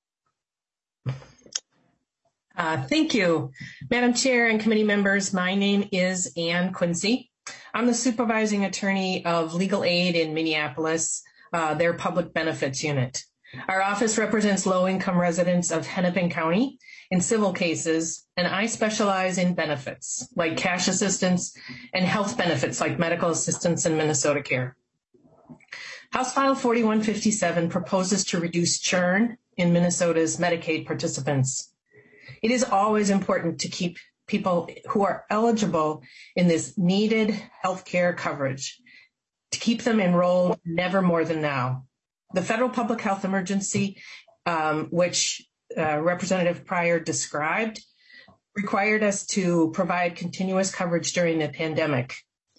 Uh, thank you. Madam Chair and committee members, my name is Ann Quincy. I'm the supervising attorney of Legal Aid in Minneapolis, uh, their public benefits unit. Our office represents low-income residents of Hennepin County in civil cases, and I specialize in benefits like cash assistance and health benefits like medical assistance and Minnesota Care. House File forty-one fifty-seven proposes to reduce churn in Minnesota's Medicaid participants. It is always important to keep people who are eligible in this needed health care coverage, to keep them enrolled never more than now. The federal public health emergency, um, which uh, Representative Pryor described, required us to provide continuous coverage during the pandemic.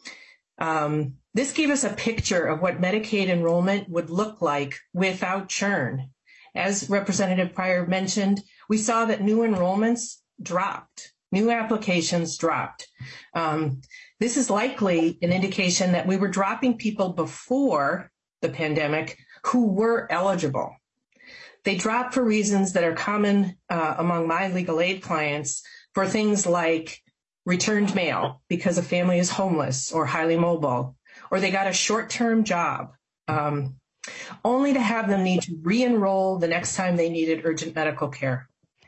Um, this gave us a picture of what Medicaid enrollment would look like without churn. As Representative Pryor mentioned, we saw that new enrollments dropped, new applications dropped. Um, this is likely an indication that we were dropping people before the pandemic who were eligible. They dropped for reasons that are common uh, among my legal aid clients, for things like returned mail because a family is homeless or highly mobile, or they got a short-term job, um, only to have them need to re-enroll the next time they needed urgent medical care.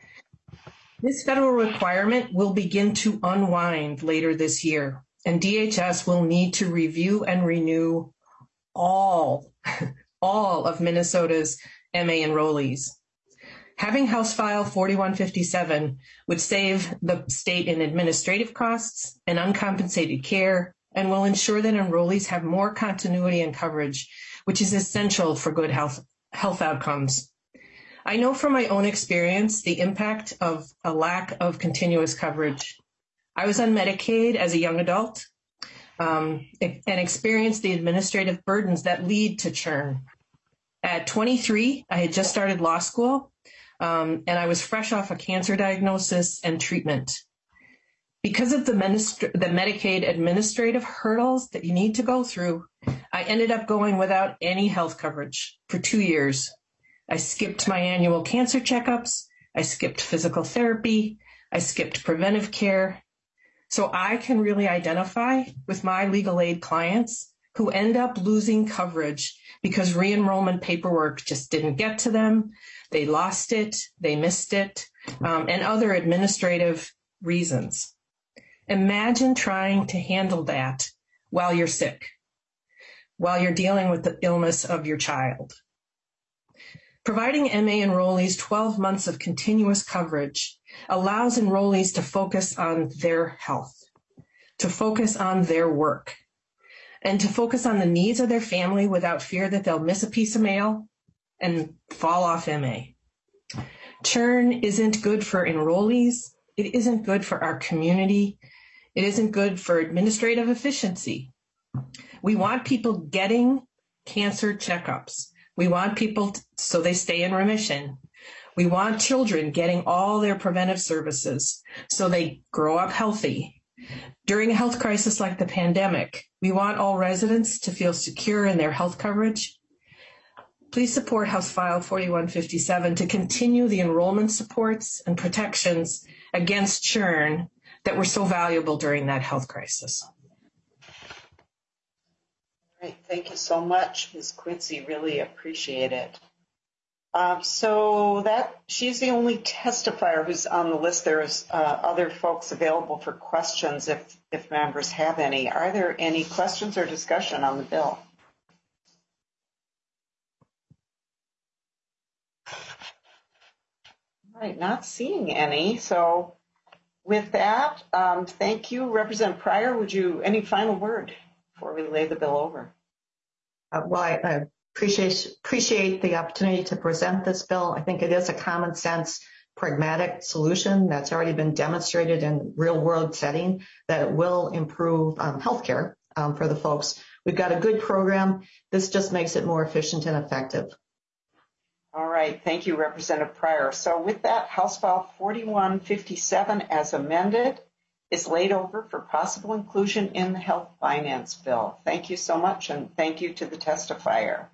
This federal requirement will begin to unwind later this year, and D H S will need to review and renew all all of Minnesota's M A enrollees. Having House File forty-one fifty-seven would save the state in administrative costs and uncompensated care, and will ensure that enrollees have more continuity and coverage, which is essential for good health, health outcomes. I know from my own experience the impact of a lack of continuous coverage. I was on Medicaid as a young adult um, and experienced the administrative burdens that lead to churn. At twenty-three, I had just started law school, um, and I was fresh off a cancer diagnosis and treatment. Because of the, ministr- the Medicaid administrative hurdles that you need to go through, I ended up going without any health coverage for two years. I skipped my annual cancer checkups. I skipped physical therapy. I skipped preventive care. So I can really identify with my legal aid clients who end up losing coverage because re-enrollment paperwork just didn't get to them. They lost it, they missed it, um, and other administrative reasons. Imagine trying to handle that while you're sick, while you're dealing with the illness of your child. Providing M A enrollees twelve months of continuous coverage allows enrollees to focus on their health, to focus on their work, and to focus on the needs of their family without fear that they'll miss a piece of mail and fall off M A. Churn isn't good for enrollees. It isn't good for our community. It isn't good for administrative efficiency. We want people getting cancer checkups. We want people t- so they stay in remission. We want children getting all their preventive services so they grow up healthy. During a health crisis like the pandemic, we want all residents to feel secure in their health coverage. Please support House File forty-one fifty-seven to continue the enrollment supports and protections against churn that were so valuable during that health crisis. Great, thank you so much, Miz Quincy. Really appreciate it. Um, so that she's the only testifier who's on the list. There's uh, other folks available for questions if if members have any. Are there any questions or discussion on the bill? All right, not seeing any. So with that, um, thank you, Representative Pryor. Would you any final word before we lay the bill over? Uh, well, I, I appreciate appreciate the opportunity to present this bill. I think it is a common sense, pragmatic solution that's already been demonstrated in real world setting that it will improve um, healthcare um, for the folks. We've got a good program. This just makes it more efficient and effective. All right, thank you, Representative Pryor. So with that, House File forty-one fifty-seven as amended is laid over for possible inclusion in the Health Finance Bill. Thank you so much, and thank you to the testifier.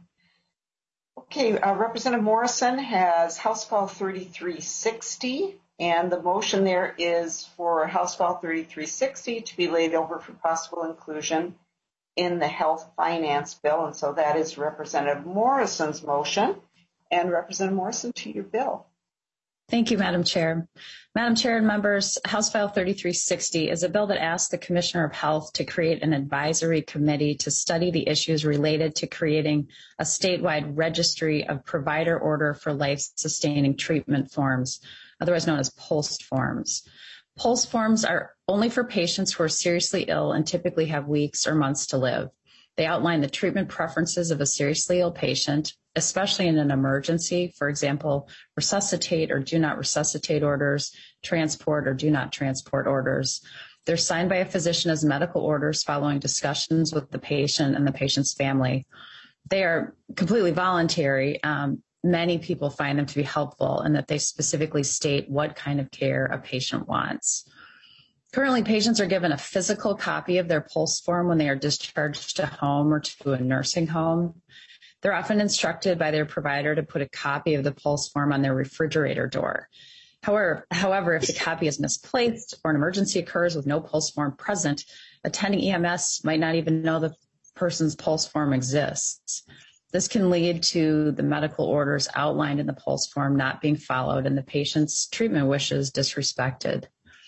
Okay, uh, Representative Morrison has House File thirty-three sixty, and the motion there is for House File thirty-three sixty to be laid over for possible inclusion in the Health Finance Bill, and so that is Representative Morrison's motion. And Representative Morrison, to your bill. Thank you, Madam Chair. Madam Chair and members, House File thirty-three sixty is a bill that asks the Commissioner of Health to create an advisory committee to study the issues related to creating a statewide registry of provider order for life-sustaining treatment forms, otherwise known as POLST forms. POLST forms are only for patients who are seriously ill and typically have weeks or months to live. They outline the treatment preferences of a seriously ill patient, especially in an emergency, for example, resuscitate or do not resuscitate orders, transport or do not transport orders. They're signed by a physician as medical orders following discussions with the patient and the patient's family. They are completely voluntary. Um, many people find them to be helpful in that they specifically state what kind of care a patient wants. Currently, patients are given a physical copy of their POLST form when they are discharged to home or to a nursing home. They're often instructed by their provider to put a copy of the POLST form on their refrigerator door. However, however, if the copy is misplaced or an emergency occurs with no POLST form present, attending E M S might not even know the person's POLST form exists. This can lead to the medical orders outlined in the POLST form not being followed and the patient's treatment wishes disrespected.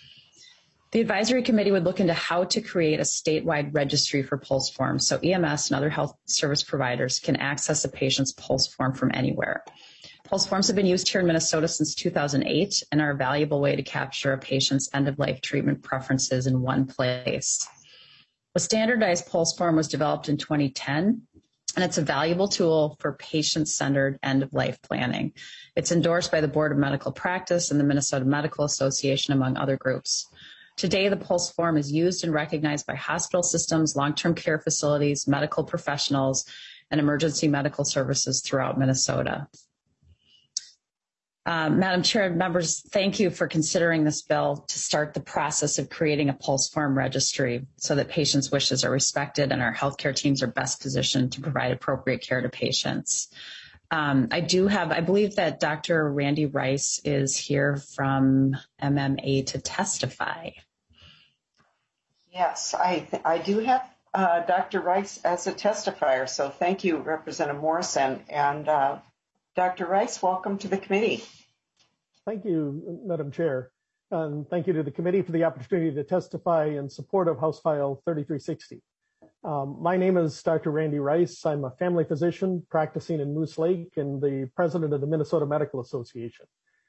The advisory committee would look into how to create a statewide registry for POLST forms so E M S and other health service providers can access a patient's POLST form from anywhere. POLST forms have been used here in Minnesota since two thousand eight and are a valuable way to capture a patient's end-of-life treatment preferences in one place. A standardized POLST form was developed in twenty ten, and it's a valuable tool for patient-centered end-of-life planning. It's endorsed by the Board of Medical Practice and the Minnesota Medical Association, among other groups. Today, the POLST form is used and recognized by hospital systems, long-term care facilities, medical professionals, and emergency medical services throughout Minnesota. Um, Madam Chair and members, thank you for considering this bill to start the process of creating a POLST form registry so that patients' wishes are respected and our healthcare teams are best positioned to provide appropriate care to patients. Um, I do have, I believe that Doctor Randy Rice is here from M M A to testify. Yes, I, th- I do have uh, Doctor Rice as a testifier, so thank you, Representative Morrison. And uh, Doctor Rice, welcome to the committee. Thank you, Madam Chair. And thank you to the committee for the opportunity to testify in support of House File thirty-three sixty. Um, my name is Doctor Randy Rice. I'm a family physician practicing in Moose Lake and the president of the Minnesota Medical Association.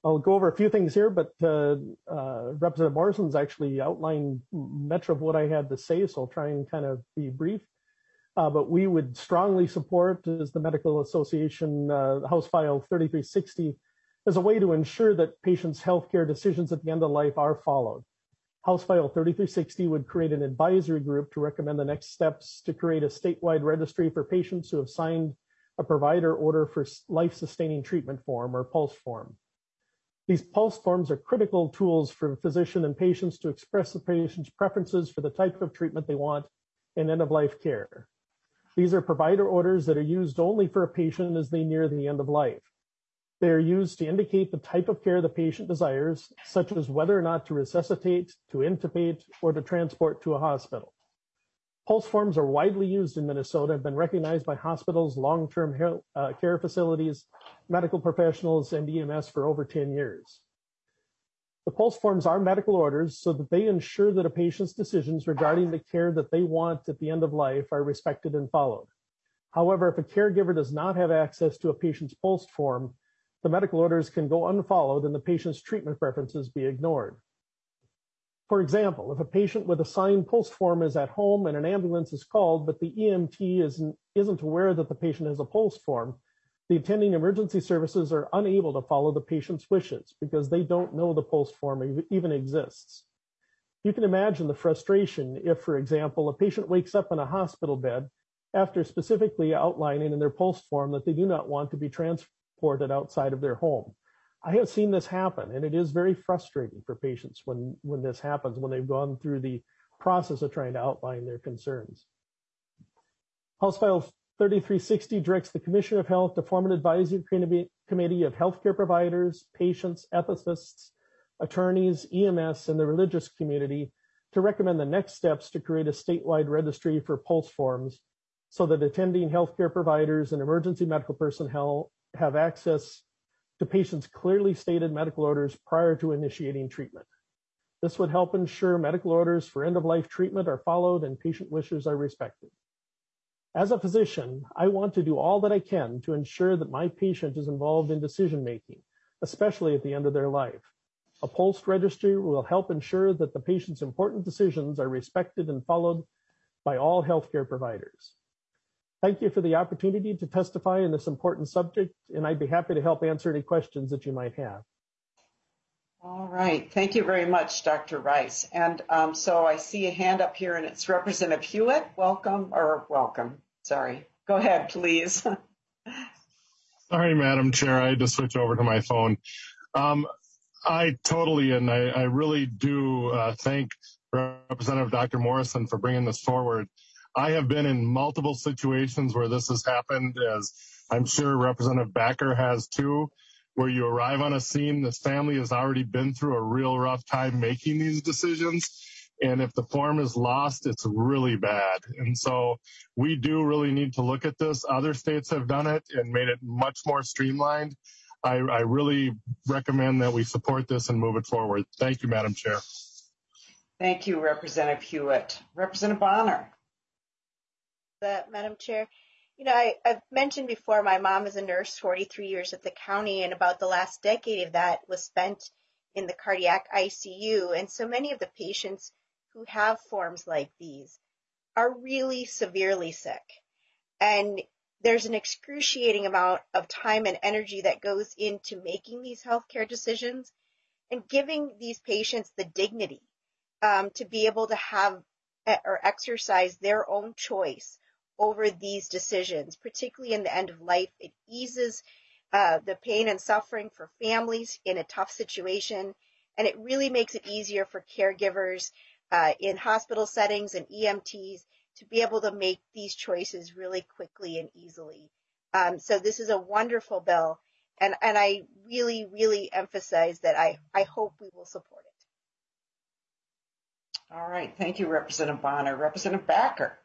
I'll go over a few things here, but uh, uh, Representative Morrison's actually outlined much of what I had to say, so I'll try and kind of be brief. Uh, but we would strongly support, as the Medical Association, uh, House File thirty-three sixty, as a way to ensure that patients' healthcare decisions at the end of life are followed. House File thirty-three sixty would create an advisory group to recommend the next steps to create a statewide registry for patients who have signed a provider order for life-sustaining treatment form, or PULSE form. These PULSE forms are critical tools for physician and patients to express the patient's preferences for the type of treatment they want in end-of-life care. These are provider orders that are used only for a patient as they near the end of life. They are used to indicate the type of care the patient desires, such as whether or not to resuscitate, to intubate, or to transport to a hospital. PULSE forms are widely used in Minnesota and have been recognized by hospitals, long-term health, uh, care facilities, medical professionals, and E M S for over ten years. The PULSE forms are medical orders so that they ensure that a patient's decisions regarding the care that they want at the end of life are respected and followed. However, if a caregiver does not have access to a patient's PULSE form, the medical orders can go unfollowed and the patient's treatment preferences be ignored. For example, if a patient with a signed PULSE form is at home and an ambulance is called, but the E M T isn't, isn't aware that the patient has a PULSE form, the attending emergency services are unable to follow the patient's wishes because they don't know the PULSE form even exists. You can imagine the frustration if, for example, a patient wakes up in a hospital bed after specifically outlining in their PULSE form that they do not want to be transported outside of their home. I have seen this happen, and it is very frustrating for patients when, when this happens, when they've gone through the process of trying to outline their concerns. House File thirty-three sixty directs the Commissioner of Health to form an advisory committee of healthcare providers, patients, ethicists, attorneys, E M S, and the religious community to recommend the next steps to create a statewide registry for PULSE forms so that attending healthcare providers and emergency medical personnel have access to patients' clearly stated medical orders prior to initiating treatment. This would help ensure medical orders for end-of-life treatment are followed and patient wishes are respected. As a physician, I want to do all that I can to ensure that my patient is involved in decision-making, especially at the end of their life. A PULSE registry will help ensure that the patient's important decisions are respected and followed by all healthcare providers. Thank you for the opportunity to testify in this important subject, and I'd be happy to help answer any questions that you might have. All right. Thank you very much, Doctor Rice. And um, so I see a hand up here, and it's Representative Hewitt. Welcome, or welcome. Sorry. Go ahead, please. Sorry, Madam Chair. I had to switch over to my phone. Um, I totally, and I, I really do uh, thank Representative Doctor Morrison for bringing this forward. I have been in multiple situations where this has happened, as I'm sure Representative Backer has too, where you arrive on a scene, this family has already been through a real rough time making these decisions. And if the form is lost, it's really bad. And so we do really need to look at this. Other states have done it and made it much more streamlined. I, I really recommend that we support this and move it forward. Thank you, Madam Chair. Thank you, Representative Hewitt. Representative Bonner. That, Madam Chair. You know, I, I've mentioned before, my mom is a nurse, forty-three years at the county, and about the last decade of that was spent in the cardiac I C U. And so many of the patients who have forms like these are really severely sick. And there's an excruciating amount of time and energy that goes into making these healthcare decisions and giving these patients the dignity um, to be able to have or exercise their own choice over these decisions, particularly in the end of life. It eases uh, the pain and suffering for families in a tough situation, and it really makes it easier for caregivers uh, in hospital settings and E M Ts to be able to make these choices really quickly and easily. Um, so this is a wonderful bill, and, and I really, really emphasize that I, I hope we will support it. All right. Thank you, Representative Bonner. Representative Backer.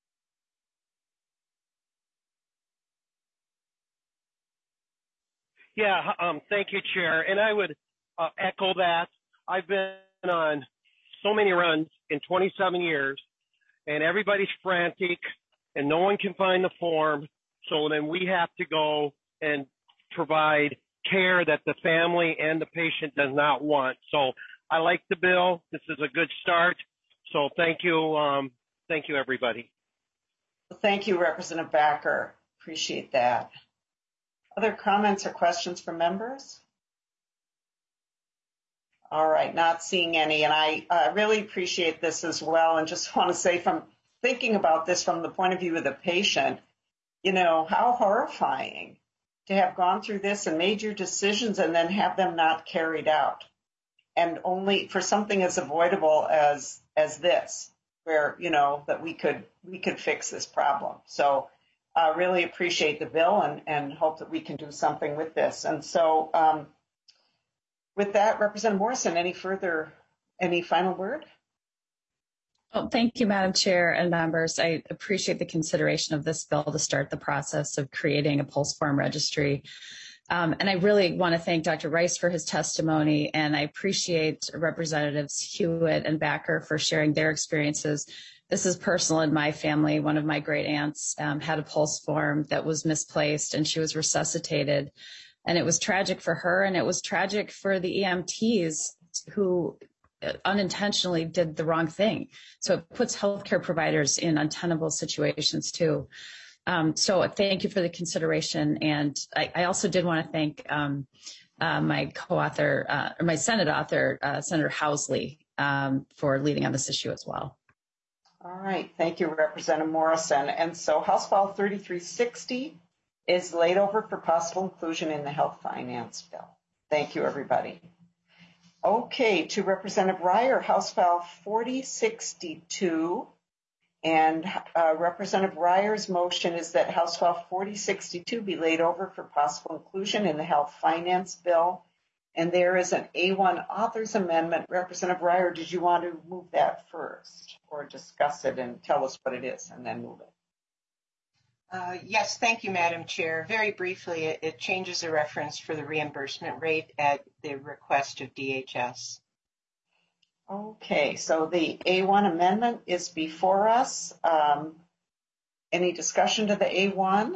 Yeah, um, thank you, Chair. And I would uh, echo that. I've been on so many runs in twenty-seven years, and everybody's frantic, and no one can find the form. So then we have to go and provide care that the family and the patient does not want. So I like the bill. This is a good start. So thank you. Um, thank you, everybody. Thank you, Representative Backer. Appreciate that. Other comments or questions from members? All right, not seeing any. And I uh, really appreciate this as well. And just want to say, from thinking about this from the point of view of the patient, you know, how horrifying to have gone through this and made your decisions and then have them not carried out. And only for something as avoidable as as this, where, you know, that we could we could fix this problem. So I uh, really appreciate the bill and, and hope that we can do something with this. And so um, with that, Representative Morrison, any further, any final word? Well, thank you, Madam Chair and members. I appreciate the consideration of this bill to start the process of creating a pulse form registry. Um, and I really want to thank Doctor Rice for his testimony, and I appreciate Representatives Hewitt and Backer for sharing their experiences. This is personal in my family. One of my great aunts um, had a pulse form that was misplaced, and she was resuscitated. And it was tragic for her, and it was tragic for the E M Ts who unintentionally did the wrong thing. So it puts healthcare providers in untenable situations too. Um, so thank you for the consideration. And I, I also did want to thank um, uh, my co-author, uh, or my Senate author, uh, Senator Housley, um, for leading on this issue as well. All right. Thank you, Representative Morrison. And so House File thirty-three sixty is laid over for possible inclusion in the health finance bill. Thank you, everybody. Okay, to Representative Ryer, House File forty sixty-two. And uh, Representative Ryer's motion is that House File forty sixty-two be laid over for possible inclusion in the health finance bill. And there is an A one author's amendment. Representative Ryer, did you want to move that first or discuss it and tell us what it is and then move it? Uh, yes, thank you, Madam Chair. Very briefly, it, it changes the reference for the reimbursement rate at the request of D H S. Okay, so the A one amendment is before us. Um, any discussion to the A one?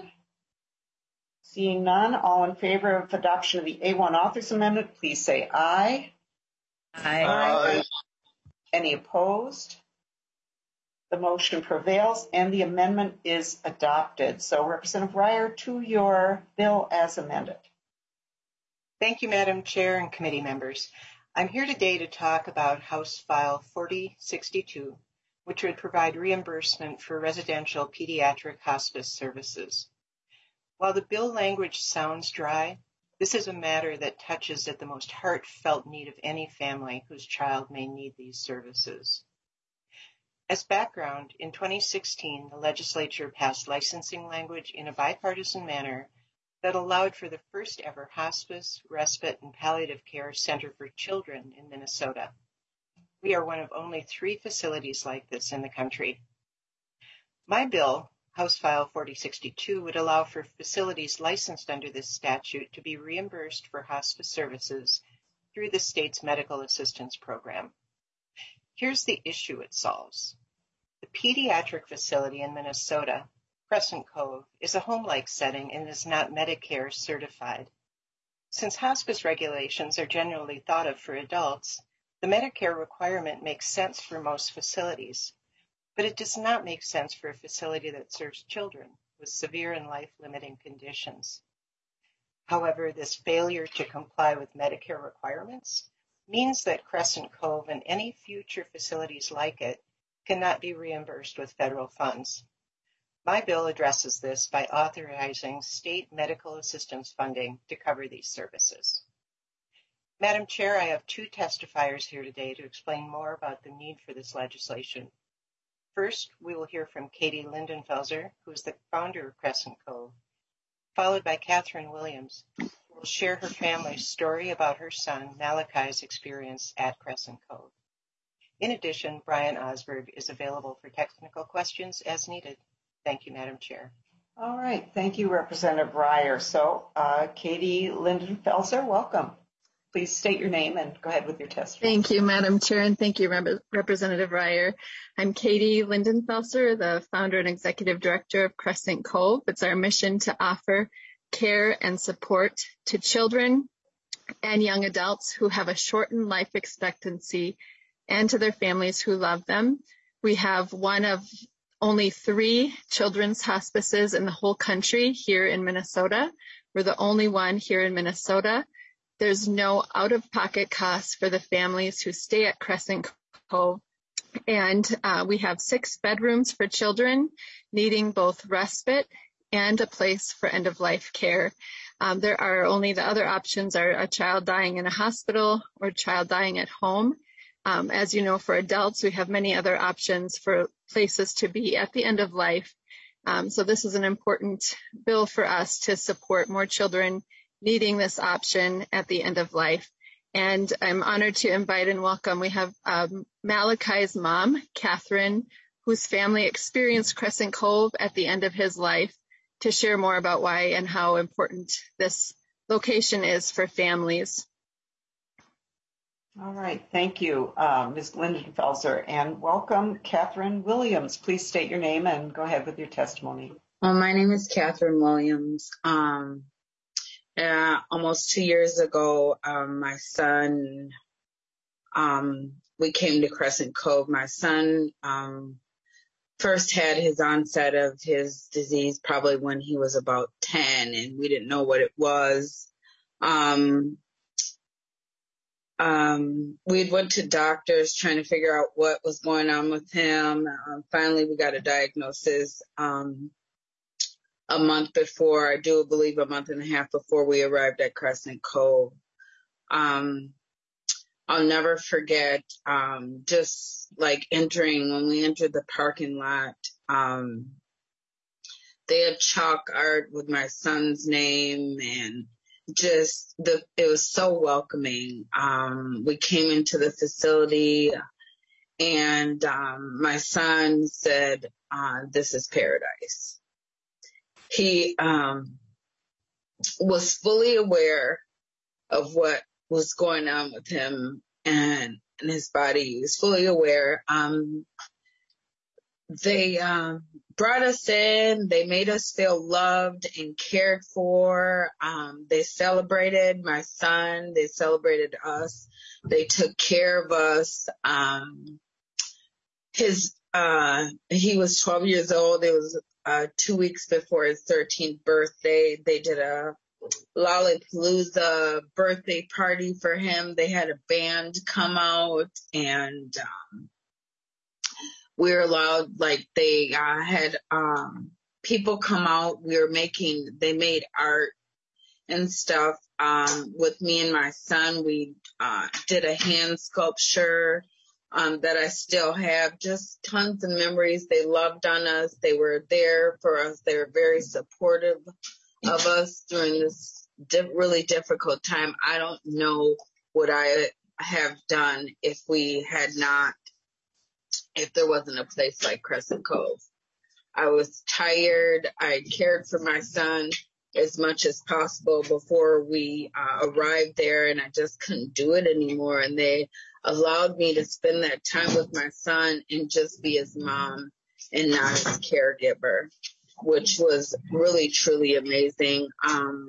Seeing none, all in favor of adoption of the A one author's amendment, please say aye. Aye. Aye. Any opposed? The motion prevails and the amendment is adopted. So Representative Ryer, to your bill as amended. Thank you, Madam Chair and committee members. I'm here today to talk about House File forty sixty-two, which would provide reimbursement for residential pediatric hospice services. While the bill language sounds dry, this is a matter that touches at the most heartfelt need of any family whose child may need these services. As background, in twenty sixteen, the legislature passed licensing language in a bipartisan manner that allowed for the first ever hospice, respite, and palliative care center for children in Minnesota. We are one of only three facilities like this in the country. My bill, House File forty sixty-two, would allow for facilities licensed under this statute to be reimbursed for hospice services through the state's medical assistance program. Here's the issue it solves. The pediatric facility in Minnesota, Crescent Cove, is a home-like setting and is not Medicare certified. Since hospice regulations are generally thought of for adults, the Medicare requirement makes sense for most facilities, but it does not make sense for a facility that serves children with severe and life-limiting conditions. However, this failure to comply with Medicare requirements means that Crescent Cove and any future facilities like it cannot be reimbursed with federal funds. My bill addresses this by authorizing state medical assistance funding to cover these services. Madam Chair, I have two testifiers here today to explain more about the need for this legislation. First, we will hear from Katie Lindenfelser, who is the founder of Crescent Cove, followed by Catherine Williams, who will share her family's story about her son Malachi's experience at Crescent Cove. In addition, Brian Osberg is available for technical questions as needed. Thank you, Madam Chair. All right. Thank you, Representative Ryer. So, uh, Katie Lindenfelser, welcome. Please state your name and go ahead with your testimony. Thank you, Madam Chair, and thank you, Rep- Representative Ryer. I'm Katie Lindenfelser, the founder and executive director of Crescent Cove. It's our mission to offer care and support to children and young adults who have a shortened life expectancy and to their families who love them. We have one of only three children's hospices in the whole country here in Minnesota. We're the only one here in Minnesota. There's no out-of-pocket costs for the families who stay at Crescent Cove. And uh, we have six bedrooms for children needing both respite and a place for end-of-life care. Um, there are only the other options are a child dying in a hospital or a child dying at home. Um, as you know, for adults, we have many other options for places to be at the end of life. Um, so this is an important bill for us to support more children needing this option at the end of life. And I'm honored to invite and welcome. We have um, Malachi's mom, Catherine, whose family experienced Crescent Cove at the end of his life, to share more about why and how important this location is for families. All right, thank you, uh, Miz Glindenfelser, and welcome, Catherine Williams. Please state your name and go ahead with your testimony. Well, my name is Catherine Williams. Um, uh, almost two years ago, um, my son, um, we came to Crescent Cove. My son um, first had his onset of his disease probably when he was about ten, and we didn't know what it was. Um, Um, we went to doctors trying to figure out what was going on with him. Um, finally, we got a diagnosis um, a month before, I do believe a month and a half before we arrived at Crescent Cove. Um, I'll never forget um, just like entering, when we entered the parking lot, um, they had chalk art with my son's name, and just the it was so welcoming. Um, we came into the facility, and um, my son said, uh, "This is paradise." He um, was fully aware of what was going on with him and, and his body. He was fully aware. Um, they um, brought us in. They made us feel loved and cared for. Um, they celebrated my son. They celebrated us. They took care of us. Um, his uh, he was twelve years old. It was uh, two weeks before his thirteenth birthday. They did a Lollapalooza birthday party for him. They had a band come out, and um, we were allowed, like they uh, had um, people come out. We were making, they made art and stuff um, with me and my son. We uh, did a hand sculpture um, that I still have. Just tons of memories. They loved on us. They were there for us. They were very supportive of us during this di- really difficult time. I don't know what I have done if we had not, if there wasn't a place like Crescent Cove. I was tired. I cared for my son as much as possible before we uh, arrived there, and I just couldn't do it anymore. And they allowed me to spend that time with my son and just be his mom and not his caregiver, which was really, truly amazing. Um,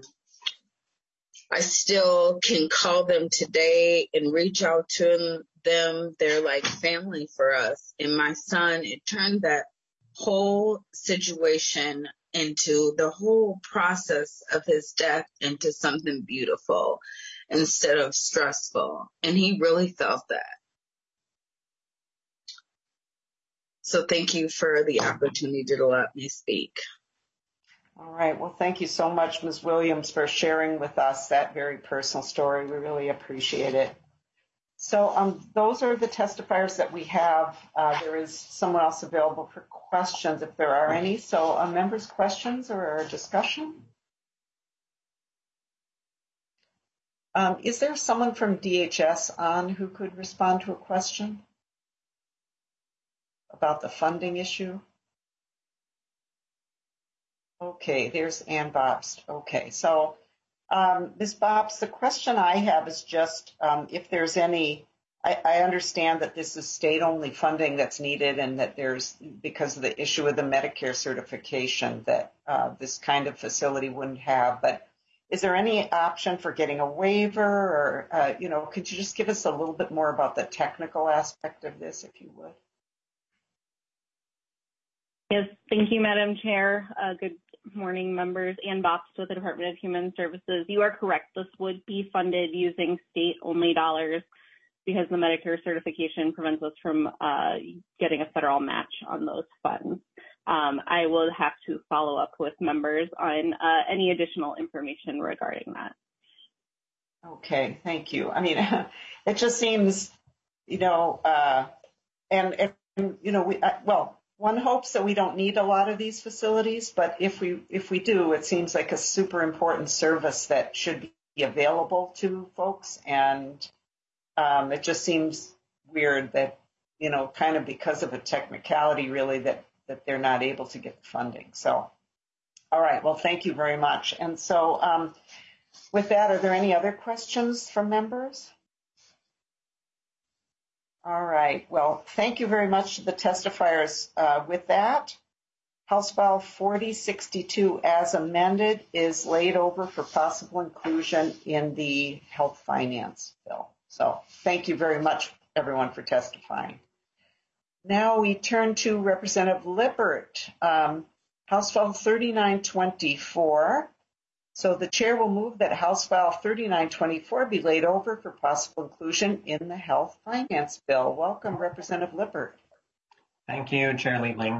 I still can call them today and reach out to them. They're like family for us. And my son, it turned that whole situation into the whole process of his death into something beautiful instead of stressful. And he really felt that. So thank you for the opportunity to let me speak. All right. Well, thank you so much, Miz Williams, for sharing with us that very personal story. We really appreciate it. So um, those are the testifiers that we have. Uh, there is someone else available for questions if there are any. So uh, members' questions or discussion? Um, is there someone from D H S on who could respond to a question about the funding issue? Okay, there's Ann Bobst. Okay, so um, Miz Bobst, the question I have is just um, if there's any I, I understand that this is state-only funding that's needed, and that there's, because of the issue of the Medicare certification, that uh, this kind of facility wouldn't have. But is there any option for getting a waiver, or, uh, you know, could you just give us a little bit more about the technical aspect of this, if you would? Yes, thank you, Madam Chair. Uh, good morning, members. Ann Box with the Department of Human Services. You are correct. This would be funded using state-only dollars because the Medicare certification prevents us from uh, getting a federal match on those funds. Um, I will have to follow up with members on uh, any additional information regarding that. Okay, thank you. I mean, it just seems, you know, uh, and, and, you know, we, uh, well, one hopes that we don't need a lot of these facilities, but if we if we do, it seems like a super important service that should be available to folks. And um, it just seems weird that, you know, kind of because of a technicality, really, that, that they're not able to get the funding. So, all right, well, thank you very much. And so um, with that, are there any other questions from members? All right. Well, thank you very much to the testifiers. Uh, with that, House File forty sixty-two as amended is laid over for possible inclusion in the health finance bill. So thank you very much, everyone, for testifying. Now we turn to Representative Lippert, um, House File thirty-nine twenty-four. So the chair will move that House File thirty-nine twenty-four be laid over for possible inclusion in the health finance bill. Welcome, Representative Lippert. Thank you, Chair Liebling.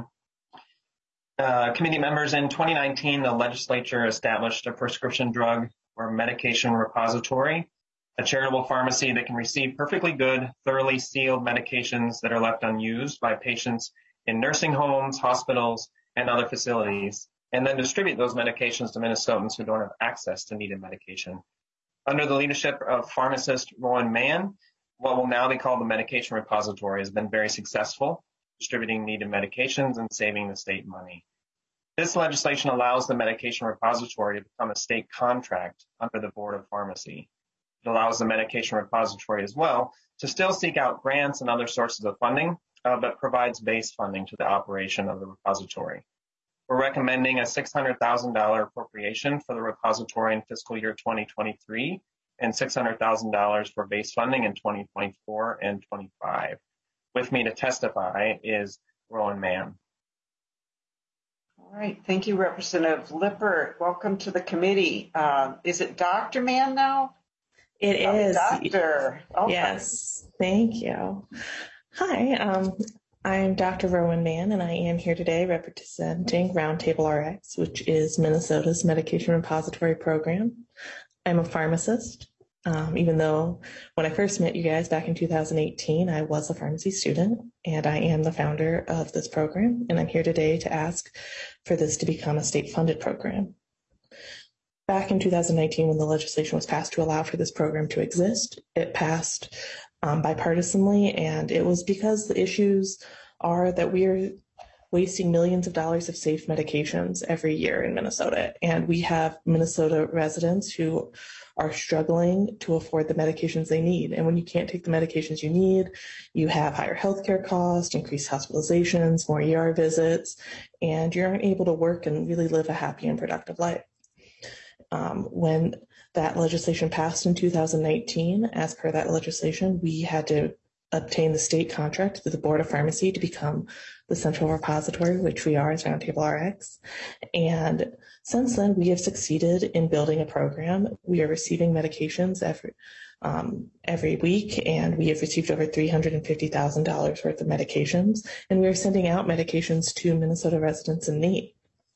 Uh, committee members, in twenty nineteen, the legislature established a prescription drug or medication repository, a charitable pharmacy that can receive perfectly good, thoroughly sealed medications that are left unused by patients in nursing homes, hospitals, and other facilities, and then distribute those medications to Minnesotans who don't have access to needed medication. Under the leadership of pharmacist Rowan Mann, what will now be called the Medication Repository has been very successful, distributing needed medications and saving the state money. This legislation allows the Medication Repository to become a state contract under the Board of Pharmacy. It allows the Medication Repository as well to still seek out grants and other sources of funding, uh, but provides base funding to the operation of the repository. We're recommending a six hundred thousand dollars appropriation for the repository in fiscal year twenty twenty-three and six hundred thousand dollars for base funding in twenty twenty-four and twenty-five. With me to testify is Rowan Mann. All right, thank you, Representative Lippert. Welcome to the committee. Uh, is it Doctor Mann now? It oh, is. Doctor. Okay. Yes, thank you. Hi, um, I'm Doctor Rowan Mann, and I am here today representing Roundtable R X, which is Minnesota's Medication Repository Program. I'm a pharmacist, um, even though when I first met you guys back in two thousand eighteen, I was a pharmacy student, and I am the founder of this program, and I'm here today to ask for this to become a state-funded program. Back in two thousand nineteen, when the legislation was passed to allow for this program to exist, it passed um, bipartisanly, and it was because the issues are that we're wasting millions of dollars of safe medications every year in Minnesota, and we have Minnesota residents who are struggling to afford the medications they need. And when you can't take the medications you need, you have higher healthcare costs, increased hospitalizations, more E R visits, and you aren't able to work and really live a happy and productive life. Um, when that legislation passed in two thousand nineteen, as per that legislation, we had to obtain the state contract through the Board of Pharmacy to become the central repository, which we are as Roundtable R X. And since then, we have succeeded in building a program. We are receiving medications every, um, every week, and we have received over three hundred fifty thousand dollars worth of medications, and we are sending out medications to Minnesota residents in need.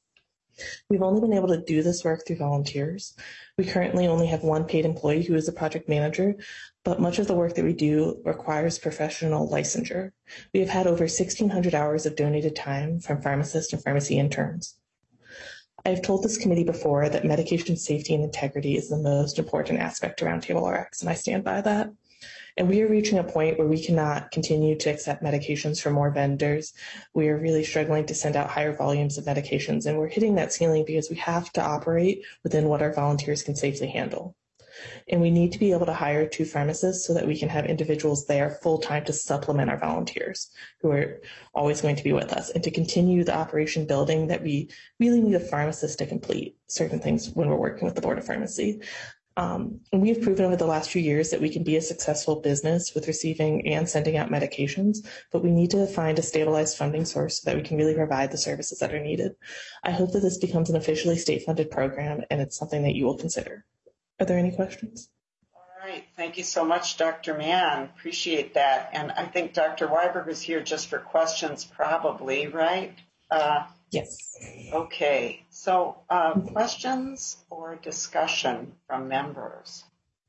We've only been able to do this work through volunteers. We currently only have one paid employee who is a project manager, but much of the work that we do requires professional licensure. We have had over sixteen hundred hours of donated time from pharmacists and pharmacy interns. I've told this committee before that medication safety and integrity is the most important aspect to Roundtable R X, and I stand by that. And we are reaching a point where we cannot continue to accept medications from more vendors. We are really struggling to send out higher volumes of medications, and we're hitting that ceiling because we have to operate within what our volunteers can safely handle. And we need to be able to hire two pharmacists so that we can have individuals there full-time to supplement our volunteers who are always going to be with us, and to continue the operation building that we really need a pharmacist to complete certain things when we're working with the Board of Pharmacy. Um, and we've proven over the last few years that we can be a successful business with receiving and sending out medications, but we need to find a stabilized funding source so that we can really provide the services that are needed. I hope that this becomes an officially state-funded program, and it's something that you will consider. Are there any questions? All right. Thank you so much, Doctor Mann. Appreciate that. And I think Doctor Weiberg is here just for questions, probably, right? Uh, yes. Okay. So uh, questions or discussion from members?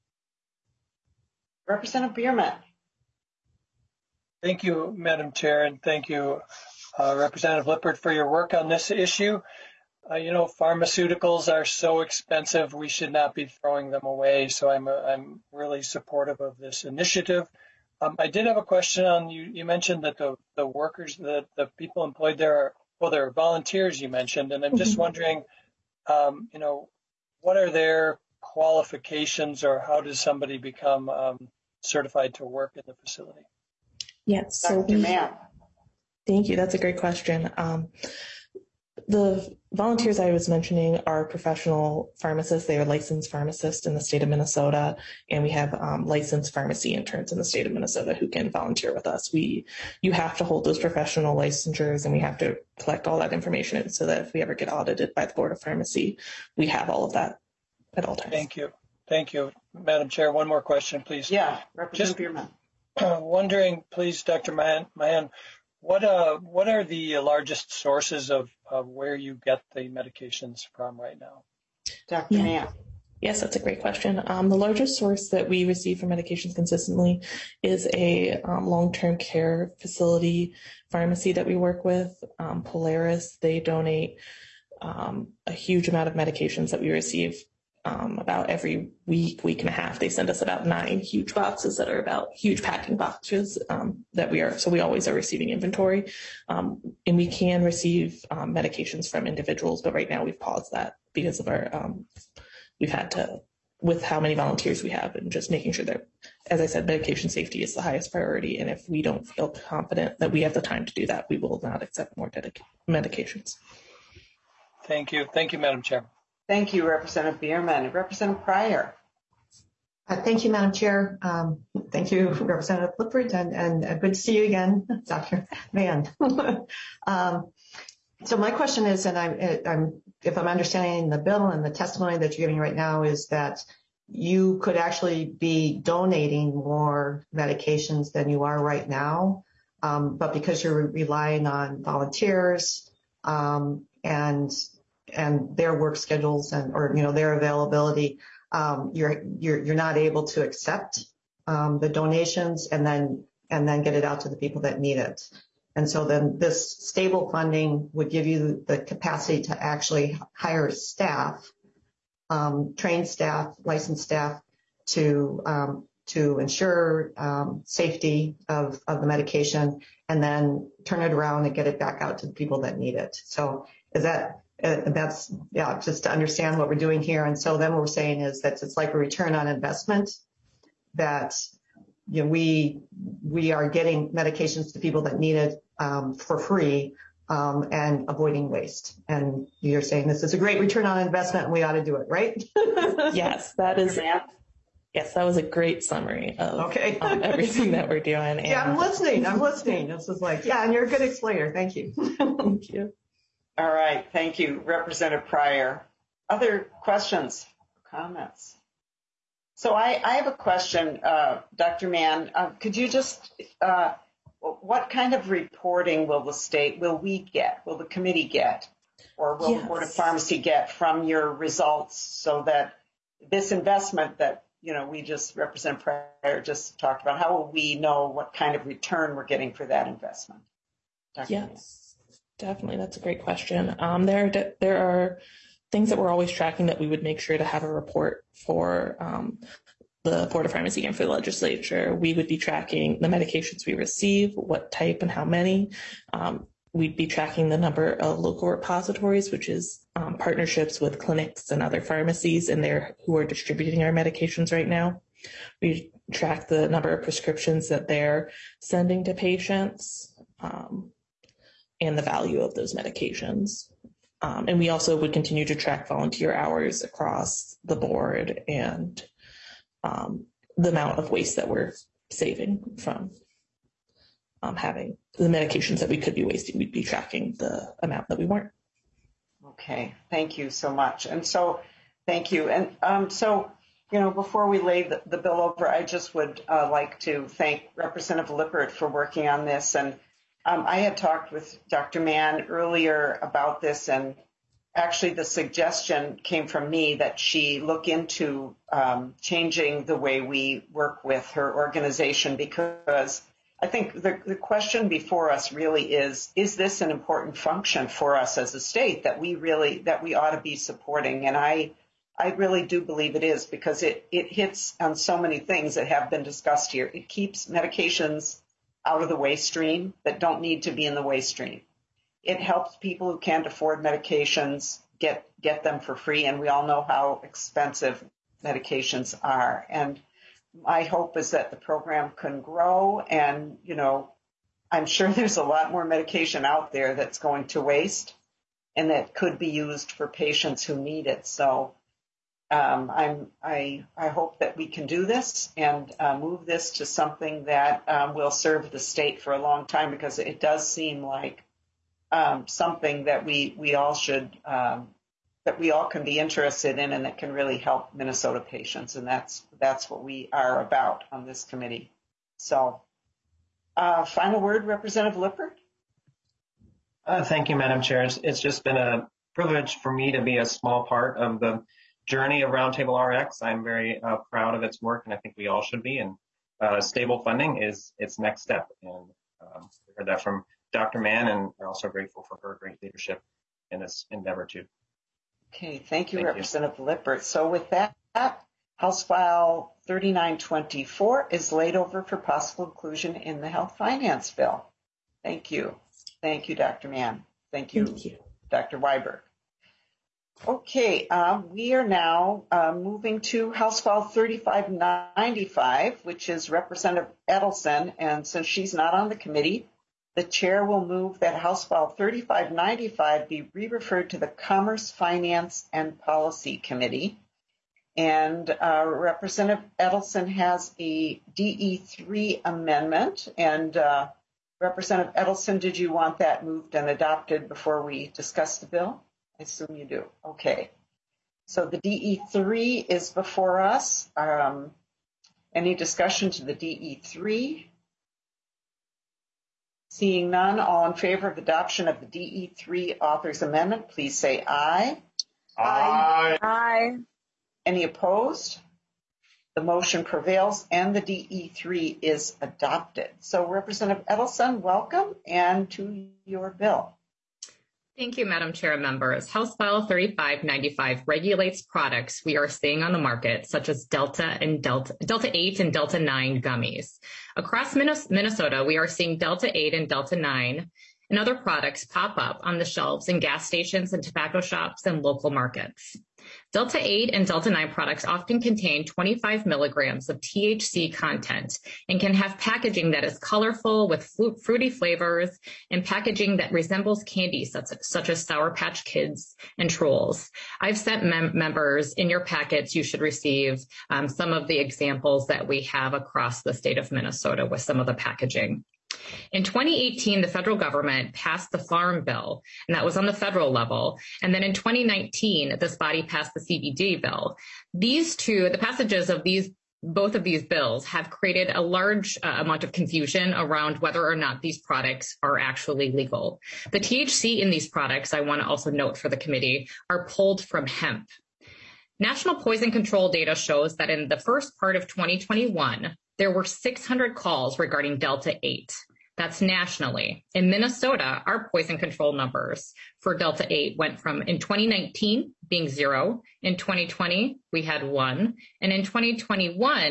Representative Bierman. Thank you, Madam Chair, and thank you, uh, Representative Lippert, for your work on this issue. Uh, you know, pharmaceuticals are so expensive, we should not be throwing them away. So I'm, uh, I'm really supportive of this initiative. Um, I did have a question on, you, you mentioned that the, the workers, the, the people employed there are, well, they're volunteers, you mentioned, and I'm just wondering, um, you know, what are their qualifications, or how does somebody become um, certified to work in the facility? Yes. So Doctor we, Mann. Thank you. That's a great question. Um, the volunteers I was mentioning are professional pharmacists. They are licensed pharmacists in the state of Minnesota, and we have um, licensed pharmacy interns in the state of Minnesota who can volunteer with us. We, you have to hold those professional licensures, and we have to collect all that information so that if we ever get audited by the Board of Pharmacy, we have all of that at all times. Thank you. Thank you. Madam Chair, one more question, please. Yeah, Representative Bierman. Uh, wondering, please, Doctor Mann, what uh, what are the largest sources of, of where you get the medications from right now? Doctor Yeah. Mann. Yes, that's a great question. Um, the largest source that we receive for medications consistently is a um, long-term care facility pharmacy that we work with, um, Polaris. They donate um, a huge amount of medications that we receive um, about every week, week and a half. They send us about nine huge boxes that are about huge packing boxes um, that we are, so we always are receiving inventory. Um, and we can receive um, medications from individuals, but right now we've paused that because of our, um, we've had to, with how many volunteers we have, and just making sure that, as I said, medication safety is the highest priority. And if we don't feel confident that we have the time to do that, we will not accept more dedic- medications. Thank you. Thank you, Madam Chair. Thank you, Representative Bierman. Representative Pryor. Uh, thank you, Madam Chair. Um, thank you, Representative Lippert, and, and uh, good to see you again, Doctor Mann. um, so my question is, and I'm, I'm, if I'm understanding the bill and the testimony that you're giving right now, is that you could actually be donating more medications than you are right now, um, but because you're relying on volunteers um, and and their work schedules and, or, you know, their availability, um, you're, you're, you're not able to accept, um, the donations and then, and then get it out to the people that need it. And so then this stable funding would give you the capacity to actually hire staff, um, trained staff, licensed staff to, um, to ensure, um, safety of, of the medication, and then turn it around and get it back out to the people that need it. So is that, Uh, that's, yeah, just to understand what we're doing here. And so then what we're saying is that it's like a return on investment, that, you know, we, we are getting medications to people that need it um, for free um, and avoiding waste. And you're saying this is a great return on investment and we ought to do it, right? Yes, that is. Yes, that was a great summary of okay. um, everything that we're doing. And, yeah, I'm listening. I'm listening. This is like, yeah, and you're a good explainer. Thank you. Thank you. All right. Thank you, Representative Pryor. Other questions or comments? So I, I have a question, uh, Doctor Mann. Uh, could you just, uh, what kind of reporting will the state, will we get, will the committee get, or will yes. the Board of Pharmacy get from your results, so that this investment that, you know, we just, Representative Pryor just talked about, how will we know what kind of return we're getting for that investment? Doctor Yes. Mann. Definitely. That's a great question. Um, there, there are things that we're always tracking that we would make sure to have a report for um, the Board of Pharmacy and for the legislature. We would be tracking the medications we receive, what type and how many. Um, we'd be tracking the number of local repositories, which is um, partnerships with clinics and other pharmacies and there who are distributing our medications right now. We track the number of prescriptions that they're sending to patients um, and the value of those medications. Um, and we also would continue to track volunteer hours across the board and um, the amount of waste that we're saving from um, having the medications that we could be wasting. We'd be tracking the amount that we weren't. Okay, thank you so much. And so, thank you. And um, so, you know, before we lay the, the bill over, I just would uh, like to thank Representative Lippert for working on this. And um, I had talked with Doctor Mann earlier about this, and actually the suggestion came from me that she look into um, changing the way we work with her organization, because I think the, the question before us really is, is this an important function for us as a state that we really, that we ought to be supporting? And I, I really do believe it is, because it, it hits on so many things that have been discussed here. It keeps medications out of the waste stream that don't need to be in the waste stream. It helps people who can't afford medications get, get them for free. And we all know how expensive medications are. And my hope is that the program can grow, and, you know, I'm sure there's a lot more medication out there that's going to waste and that could be used for patients who need it. So um, I'm, I, I hope that we can do this and uh, move this to something that um, will serve the state for a long time, because it does seem like um, something that we, we all should um, that we all can be interested in, and that can really help Minnesota patients. And that's, that's what we are about on this committee. So uh, final word, Representative Lippert. Uh, thank you, Madam Chair. It's, it's just been a privilege for me to be a small part of the journey of Roundtable R X. I'm very uh, proud of its work, and I think we all should be. And uh, stable funding is its next step. And um, we heard that from Doctor Mann, and we're also grateful for her great leadership in this endeavor too. Okay, thank you, Thank Representative you. Lippert. So with that, House File thirty-nine twenty-four is laid over for possible inclusion in the Health Finance Bill. Thank you. Thank you, Doctor Mann. Thank you, Thank you. Doctor Weiberg. Okay, uh, we are now uh, moving to House File thirty-five ninety-five, which is Representative Edelson, and since she's not on the committee, the chair will move that House File thirty-five ninety-five be re-referred to the Commerce, Finance, and Policy Committee. And uh, Representative Edelson has a D E three amendment. And uh, Representative Edelson, did you want that moved and adopted before we discuss the bill? I assume you do. Okay. So the D E three is before us. Um, any discussion to the D E three? Seeing none, all in favor of adoption of the D E three authors amendment, please say aye. Aye. Aye. Any opposed? The motion prevails and the D E three is adopted. So Representative Edelson, welcome, and to your bill. Thank you, Madam Chair and members. House File thirty-five ninety-five regulates products we are seeing on the market, such as Delta and Delta, Delta eight and Delta nine gummies. Across Minnesota, we are seeing Delta eight and Delta nine and other products pop up on the shelves in gas stations and tobacco shops and local markets. Delta eight and Delta nine products often contain twenty-five milligrams of T H C content and can have packaging that is colorful with fruity flavors and packaging that resembles candy such, such as Sour Patch Kids and Trolls. I've sent mem- members in your packets, you should receive um, some of the examples that we have across the state of Minnesota with some of the packaging. In twenty eighteen, the federal government passed the Farm Bill, and that was on the federal level. And then in twenty nineteen, this body passed the C B D bill. These two, the passages of these, both of these bills have created a large uh, amount of confusion around whether or not these products are actually legal. The T H C in these products, I want to also note for the committee, are pulled from hemp. National poison control data shows that in the first part of twenty twenty-one, there were six hundred calls regarding Delta eight. That's nationally. In Minnesota, our poison control numbers for Delta eight went from, in twenty nineteen, being zero. In twenty twenty, we had one. And in twenty twenty-one,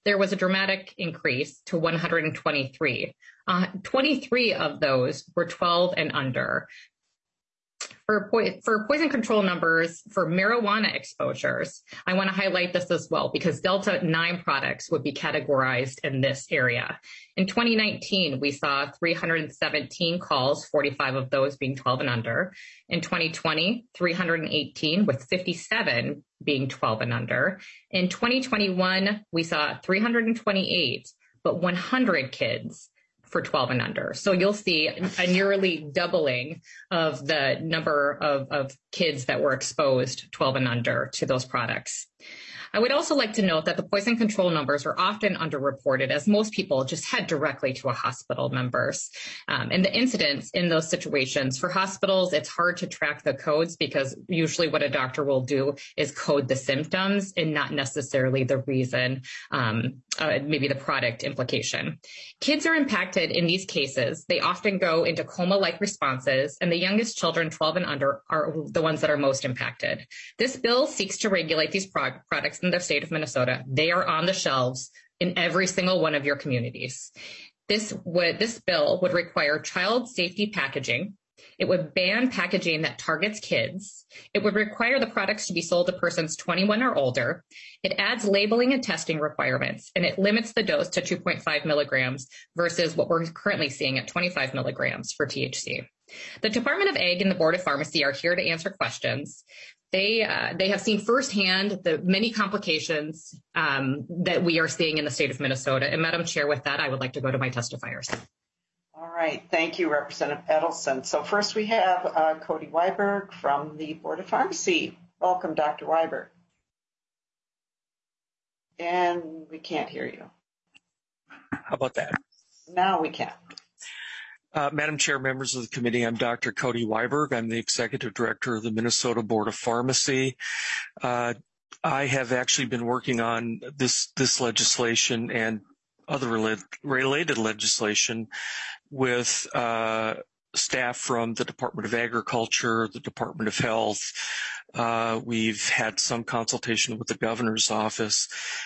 there was a dramatic increase to one hundred twenty-three. Uh, twenty-three of those were twelve and under. For, po- for poison control numbers for marijuana exposures, I want to highlight this as well because Delta nine products would be categorized in this area. In twenty nineteen, we saw three hundred seventeen calls, forty-five of those being twelve and under. In twenty twenty, three hundred eighteen with fifty-seven being twelve and under. In twenty twenty-one, we saw three hundred twenty-eight, but one hundred kids for twelve and under. So you'll see a nearly doubling of the number of, of kids that were exposed twelve and under to those products. I would also like to note that the poison control numbers are often underreported as most people just head directly to a hospital members. Um, and the incidence in those situations for hospitals, it's hard to track the codes because usually what a doctor will do is code the symptoms and not necessarily the reason, um, uh, maybe the product implication. Kids are impacted in these cases. They often go into coma-like responses, and the youngest children, twelve and under, are the ones that are most impacted. This bill seeks to regulate these pro- products in the state of Minnesota. They are on the shelves in every single one of your communities. This would, this bill would require child safety packaging. It would ban packaging that targets kids. It would require the products to be sold to persons twenty-one or older. It adds labeling and testing requirements, and it limits the dose to two point five milligrams versus what we're currently seeing at twenty-five milligrams for T H C. The Department of Ag and the Board of Pharmacy are here to answer questions. They uh, they have seen firsthand the many complications um, that we are seeing in the state of Minnesota. And Madam Chair, with that, I would like to go to my testifiers. All right. Thank you, Representative Edelson. So first we have uh, Cody Weiberg from the Board of Pharmacy. Welcome, Doctor Weiberg. And we can't hear you. How about that? Now we can. Uh, Madam Chair, members of the committee, I'm Doctor Cody Weiberg. I'm the Executive Director of the Minnesota Board of Pharmacy. Uh, I have actually been working on this, this legislation and other rela- related legislation with uh, staff from the Department of Agriculture, the Department of Health. Uh, we've had some consultation with the governor's office.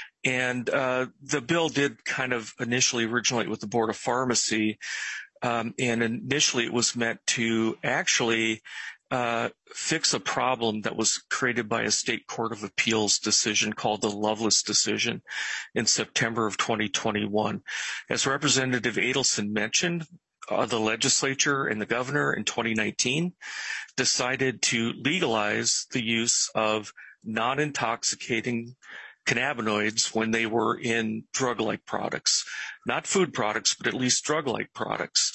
And uh, the bill did kind of initially originate with the Board of Pharmacy. Um, and initially it was meant to actually uh, fix a problem that was created by a state court of appeals decision called the Loveless decision in September of twenty twenty-one. As Representative Adelson mentioned, uh, the legislature and the governor in twenty nineteen decided to legalize the use of non-intoxicating cannabinoids when they were in drug-like products, not food products, but at least drug-like products.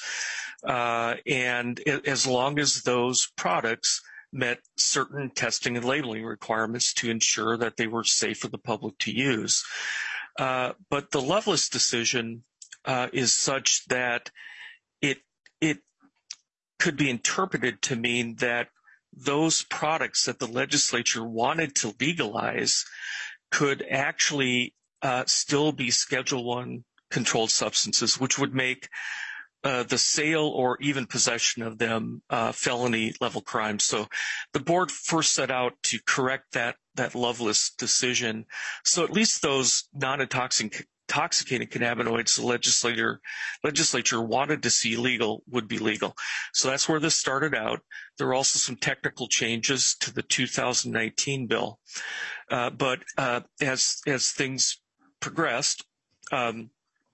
Uh, and as long as those products met certain testing and labeling requirements to ensure that they were safe for the public to use. Uh, but the Loveless decision uh, is such that it it could be interpreted to mean that those products that the legislature wanted to legalize could actually uh, still be Schedule One controlled substances, which would make uh, the sale or even possession of them uh, felony level crimes. So the board first set out to correct that that Loveless decision. So at least those non-intoxicating intoxicating cannabinoids the legislature legislature wanted to see legal would be legal. So that's where this started out. There were also some technical changes to the two thousand nineteen bill. Uh, but uh, as as things progressed, um,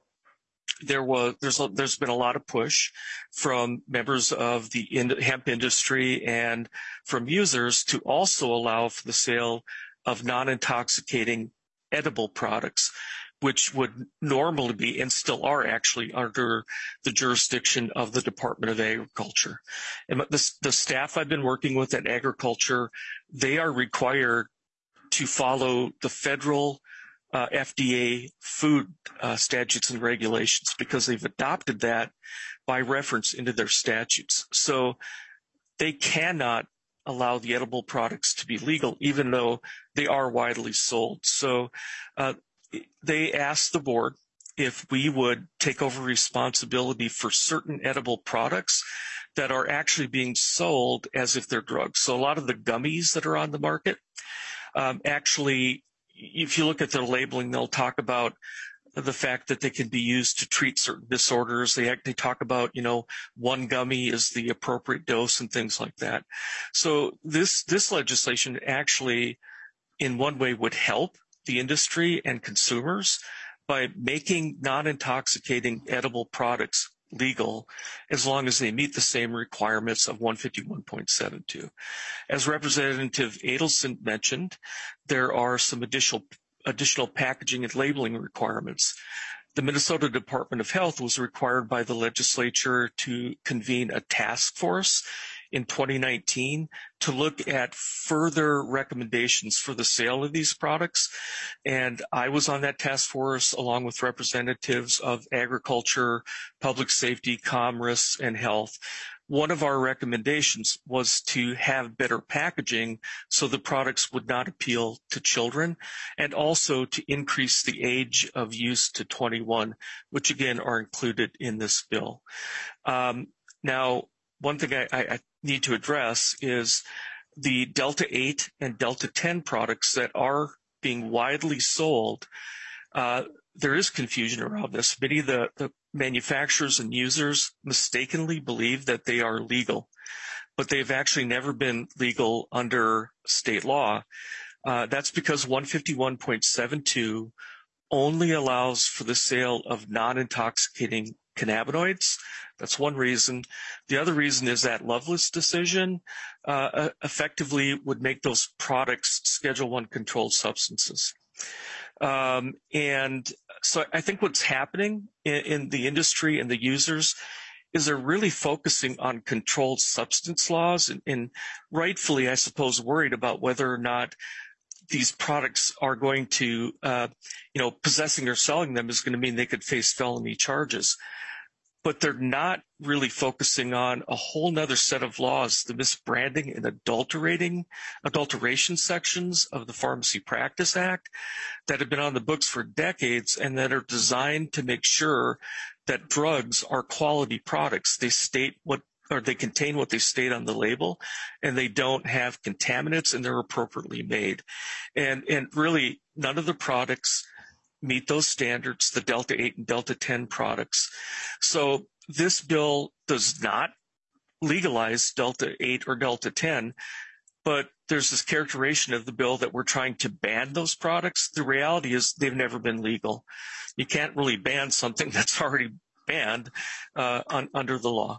there was there's a, there's been a lot of push from members of the in, hemp industry and from users to also allow for the sale of non-intoxicating edible products, which would normally be and still are actually under the jurisdiction of the Department of Agriculture. And the, the staff I've been working with at Agriculture, they are required to follow the federal uh, F D A food uh, statutes and regulations because they've adopted that by reference into their statutes. So they cannot allow the edible products to be legal, even though they are widely sold. So uh, they asked the board if we would take over responsibility for certain edible products that are actually being sold as if they're drugs. So a lot of the gummies that are on the market, um, actually, if you look at their labeling, they'll talk about the fact that they can be used to treat certain disorders. They they talk about, you know, one gummy is the appropriate dose and things like that. So this this legislation actually, in one way, would help the industry and consumers by making non-intoxicating edible products legal as long as they meet the same requirements of one fifty-one point seven two. As Representative Adelson mentioned, there are some additional additional packaging and labeling requirements. The Minnesota Department of Health was required by the legislature to convene a task force in twenty nineteen to look at further recommendations for the sale of these products. And I was on that task force along with representatives of agriculture, public safety, commerce, and health. One of our recommendations was to have better packaging so the products would not appeal to children, and also to increase the age of use to twenty-one, which again are included in this bill. Um, now, one thing I, I need to address is the Delta eight and Delta ten products that are being widely sold. Uh, there is confusion around this. Many of the, the manufacturers and users mistakenly believe that they are legal, but they've actually never been legal under state law. Uh, that's because one fifty-one point seven two only allows for the sale of non-intoxicating cannabinoids. That's one reason. The other reason is that Loveless decision uh, effectively would make those products Schedule One controlled substances. Um, and so I think what's happening in, in the industry and the users is they're really focusing on controlled substance laws and, and rightfully, I suppose, worried about whether or not these products are going to, uh, you know, possessing or selling them is going to mean they could face felony charges. But they're not really focusing on a whole nother set of laws, the misbranding and adulterating, adulteration sections of the Pharmacy Practice Act that have been on the books for decades and that are designed to make sure that drugs are quality products. They state what, or they contain what they state on the label, and they don't have contaminants, and they're appropriately made. And, and really, none of the products meet those standards, the Delta eight and Delta ten products. So this bill does not legalize Delta eight or Delta ten, but there's this characterization of the bill that we're trying to ban those products. The reality is they've never been legal. You can't really ban something that's already banned uh, on, under the law.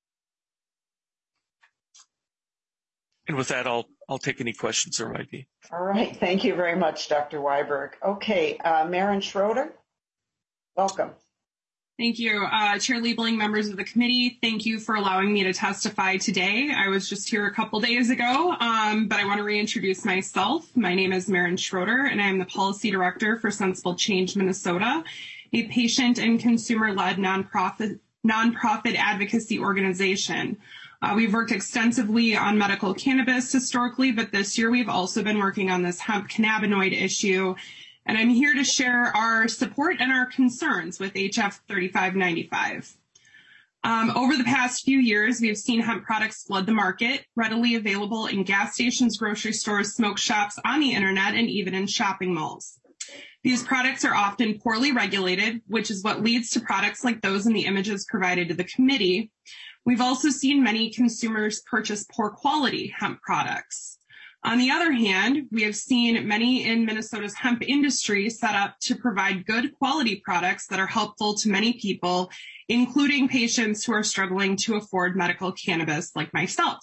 And with that, I'll I'll take any questions there might be. All right. Thank you very much, Doctor Weiberg. Okay, uh, Maren Schroeder, welcome. Thank you. Uh, Chair Liebling, members of the committee, thank you for allowing me to testify today. I was just here a couple days ago, um, but I want to reintroduce myself. My name is Maren Schroeder, and I am the Policy Director for Sensible Change Minnesota, a patient and consumer-led nonprofit, nonprofit advocacy organization. Uh, we've worked extensively on medical cannabis historically, but this year we've also been working on this hemp cannabinoid issue. And I'm here to share our support and our concerns with H F thirty-five ninety-five. Um, over the past few years, we have seen hemp products flood the market, readily available in gas stations, grocery stores, smoke shops, on the internet, and even in shopping malls. These products are often poorly regulated, which is what leads to products like those in the images provided to the committee. We've also seen many consumers purchase poor quality hemp products. On the other hand, we have seen many in Minnesota's hemp industry set up to provide good quality products that are helpful to many people, including patients who are struggling to afford medical cannabis like myself.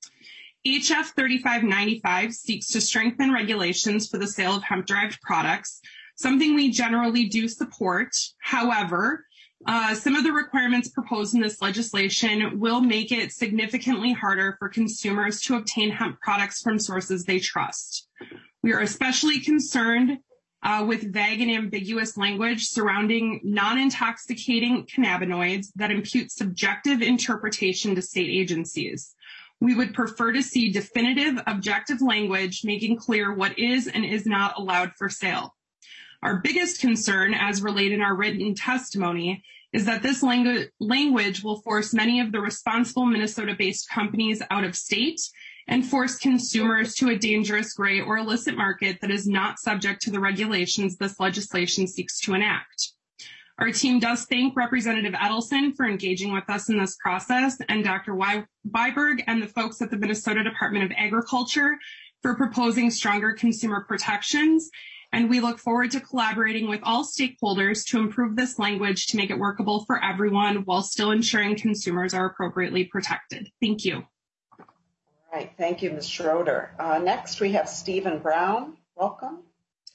H F thirty-five ninety-five seeks to strengthen regulations for the sale of hemp-derived products, something we generally do support. However, Uh, some of the requirements proposed in this legislation will make it significantly harder for consumers to obtain hemp products from sources they trust. We are especially concerned uh, with vague and ambiguous language surrounding non-intoxicating cannabinoids that impute subjective interpretation to state agencies. We would prefer to see definitive, objective language making clear what is and is not allowed for sale. Our biggest concern, as related in our written testimony, is that this langu- language will force many of the responsible Minnesota-based companies out of state and force consumers to a dangerous gray or illicit market that is not subject to the regulations this legislation seeks to enact. Our team does thank Representative Edelson for engaging with us in this process, and Doctor Wiberg and the folks at the Minnesota Department of Agriculture for proposing stronger consumer protections. And we look forward to collaborating with all stakeholders to improve this language to make it workable for everyone while still ensuring consumers are appropriately protected. Thank you. All right, thank you, Miz Schroeder. Uh, next, we have Stephen Brown. Welcome.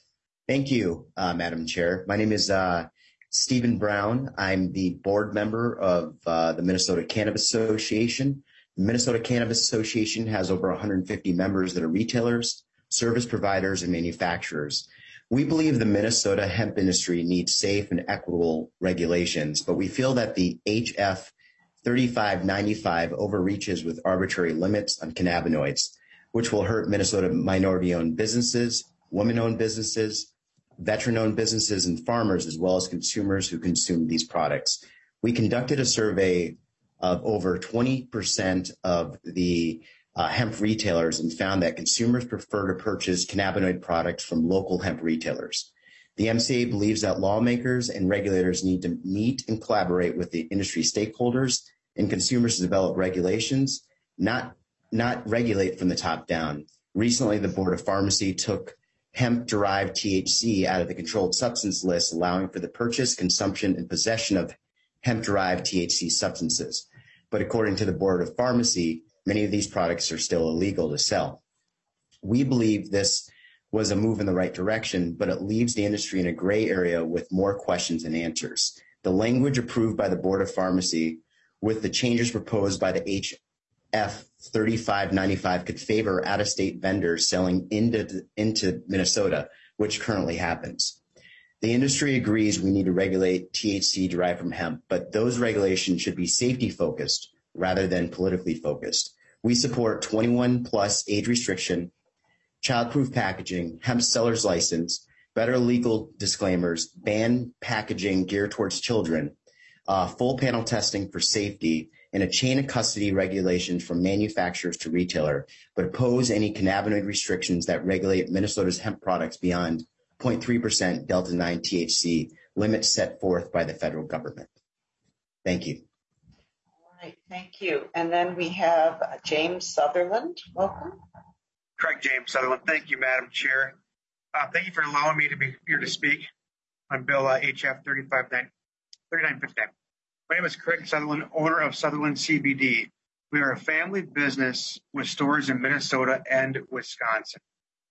Thank you, uh, Madam Chair. My name is uh, Stephen Brown. I'm the board member of uh, the Minnesota Cannabis Association. The Minnesota Cannabis Association has over one hundred fifty members that are retailers, service providers, and manufacturers. We believe the Minnesota hemp industry needs safe and equitable regulations, but we feel that the H F thirty-five ninety-five overreaches with arbitrary limits on cannabinoids, which will hurt Minnesota minority-owned businesses, women-owned businesses, veteran-owned businesses, and farmers, as well as consumers who consume these products. We conducted a survey of over twenty percent of the Uh, hemp retailers and found that consumers prefer to purchase cannabinoid products from local hemp retailers. The M C A believes that lawmakers and regulators need to meet and collaborate with the industry stakeholders and consumers to develop regulations, not, not regulate from the top down. Recently, the Board of Pharmacy took hemp-derived T H C out of the controlled substance list, allowing for the purchase, consumption, and possession of hemp-derived T H C substances. But according to the Board of Pharmacy, many of these products are still illegal to sell. We believe this was a move in the right direction, but it leaves the industry in a gray area with more questions than answers. The language approved by the Board of Pharmacy with the changes proposed by the H F thirty-five ninety-five could favor out-of-state vendors selling into, into Minnesota, which currently happens. The industry agrees we need to regulate T H C derived from hemp, but those regulations should be safety-focused rather than politically focused. We support twenty-one plus age restriction, child-proof packaging, hemp seller's license, better legal disclaimers, ban packaging geared towards children, uh, full panel testing for safety, and a chain of custody regulations from manufacturers to retailer, but oppose any cannabinoid restrictions that regulate Minnesota's hemp products beyond zero point three percent Delta nine T H C limits set forth by the federal government. Thank you. All right, thank you. And then we have uh, James Sutherland. Welcome. Craig James Sutherland. Thank you, Madam Chair. Uh, thank you for allowing me to be here to speak on Bill uh, H F thirty-nine fifty-nine. My name is Craig Sutherland, owner of Sutherland C B D. We are a family business with stores in Minnesota and Wisconsin.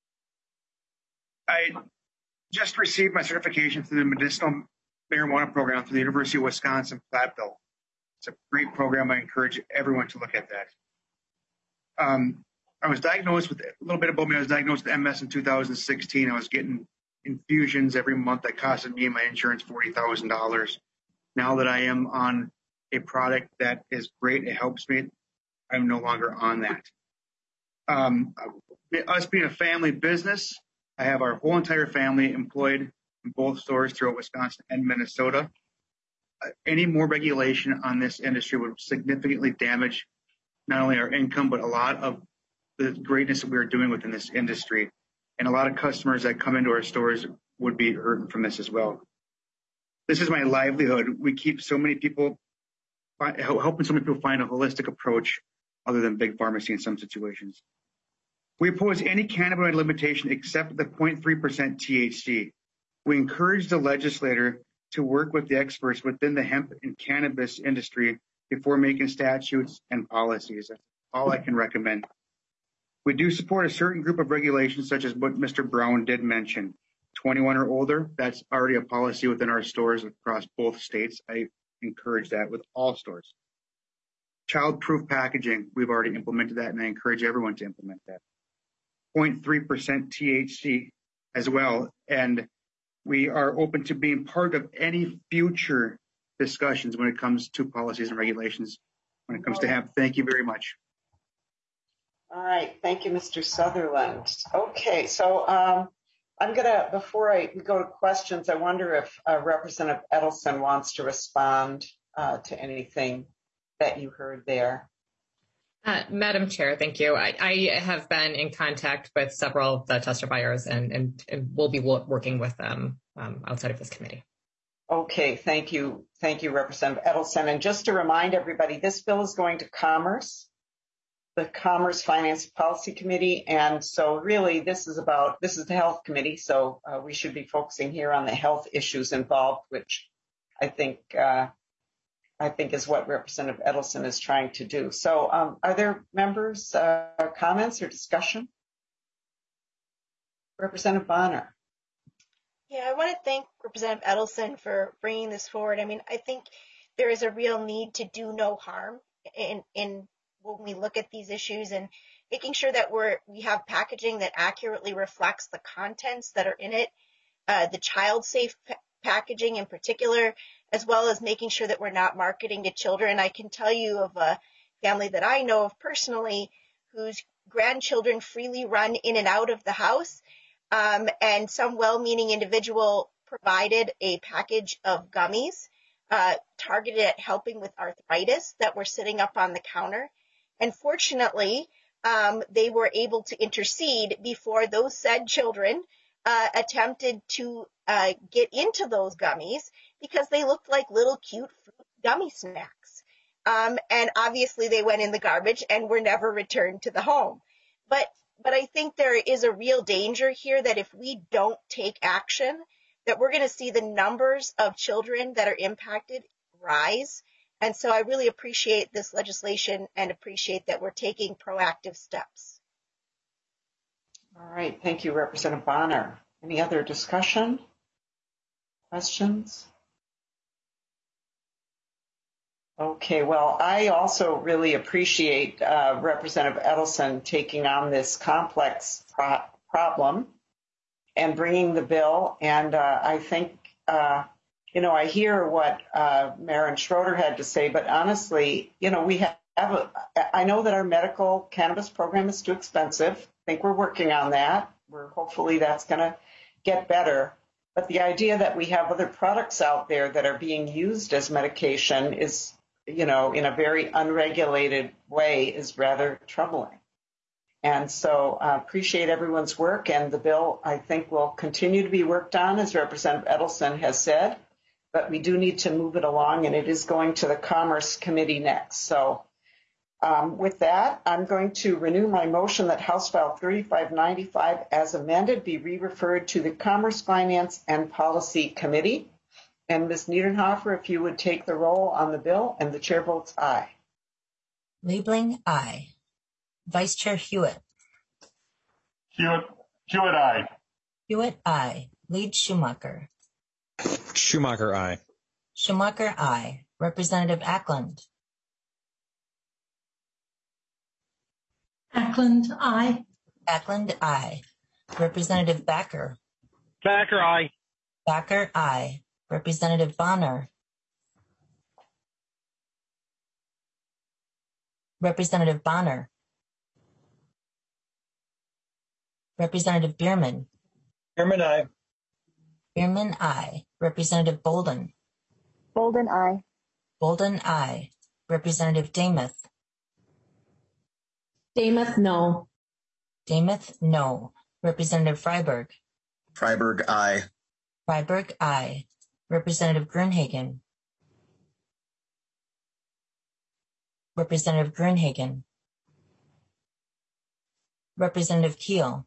I just received my certification through the medicinal marijuana program through the University of Wisconsin Platteville. It's a great program. I encourage everyone to look at that. Um, I was diagnosed with, a little bit about me, I was diagnosed with M S in two thousand sixteen. I was getting infusions every month that costed me and my insurance forty thousand dollars. Now that I am on a product that is great, it helps me, I'm no longer on that. Um, us being a family business, I have our whole entire family employed in both stores throughout Wisconsin and Minnesota. Uh, any more regulation on this industry would significantly damage not only our income, but a lot of the greatness that we are doing within this industry. And a lot of customers that come into our stores would be hurting from this as well. This is my livelihood. We keep so many people, helping so many people find a holistic approach other than big pharmacy in some situations. We oppose any cannabinoid limitation except the zero point three percent T H C. We encourage the legislator to work with the experts within the hemp and cannabis industry before making statutes and policies. That's all I can recommend. We do support a certain group of regulations, such as what Mister Brown did mention. twenty-one or older, that's already a policy within our stores across both states. I encourage that with all stores. Child-proof packaging, we've already implemented that, and I encourage everyone to implement that. zero point three percent T H C as well, and we are open to being part of any future discussions when it comes to policies and regulations, when it comes to hemp. Thank you very much. All right, thank you, Mister Sutherland. Okay, so um, I'm gonna, before I go to questions, I wonder if uh, Representative Edelson wants to respond uh, to anything that you heard there. Uh, Madam Chair, thank you. I, I have been in contact with several of the testifiers and, and, and will be working with them um, outside of this committee. Okay, thank you. Thank you, Representative Edelson. And just to remind everybody, this bill is going to Commerce, the Commerce Finance Policy Committee. And so really this is about, this is the Health Committee. So uh, we should be focusing here on the health issues involved, which I think, uh, I think is what Representative Edelson is trying to do. So um, are there members, uh, comments or discussion? Representative Bonner. Yeah, I want to thank Representative Edelson for bringing this forward. I mean, I think there is a real need to do no harm in, in when we look at these issues and making sure that we're we have packaging that accurately reflects the contents that are in it, uh, the child-safe pa- packaging in particular, as well as making sure that we're not marketing to children. I can tell you of a family that I know of personally whose grandchildren freely run in and out of the house. Um, and some well-meaning individual provided a package of gummies uh, targeted at helping with arthritis that were sitting up on the counter. And fortunately, um, they were able to intercede before those said children uh, attempted to uh, get into those gummies because they looked like little cute fruit gummy snacks. Um, and obviously they went in the garbage and were never returned to the home. But But I think there is a real danger here that if we don't take action, that we're going to see the numbers of children that are impacted rise. And so I really appreciate this legislation and appreciate that we're taking proactive steps. All right. Thank you, Representative Bonner. Any other discussion? Questions? Okay, well, I also really appreciate uh, Representative Edelson taking on this complex pro- problem and bringing the bill. And uh, I think, uh, you know, I hear what uh, Maren Schroeder had to say, but honestly, you know, we have, a, I know that our medical cannabis program is too expensive. I think we're working on that. We're hopefully that's going to get better. But the idea that we have other products out there that are being used as medication is, you know, in a very unregulated way is rather troubling. And so I uh, appreciate everyone's work, and the bill, I think, will continue to be worked on, as Representative Edelson has said, but we do need to move it along, and it is going to the Commerce Committee next. So um, with that, I'm going to renew my motion that House File thirty-five ninety-five, as amended, be re-referred to the Commerce, Finance, and Policy Committee. And Miz Niederhofer, if you would take the roll on the bill, and the chair votes aye. Liebling, aye. Vice Chair Hewitt. Hewitt, Hewitt, aye. Hewitt, aye. Lead Schumacher. Schumacher, aye. Schumacher, aye. Representative Ackland. Ackland, aye. Ackland, aye. Representative Backer. Backer, aye. Backer, aye. Representative Bonner. Representative Bonner. Representative Bierman. Bierman, aye. Bierman, aye. Representative Bolden. Bolden, aye. Bolden, aye. Representative Damuth. Damuth, no. Damuth, no. Representative Freiberg. Freiberg, aye. Freiberg, aye. Representative Grunhagen. Representative Grunhagen. Representative Keel.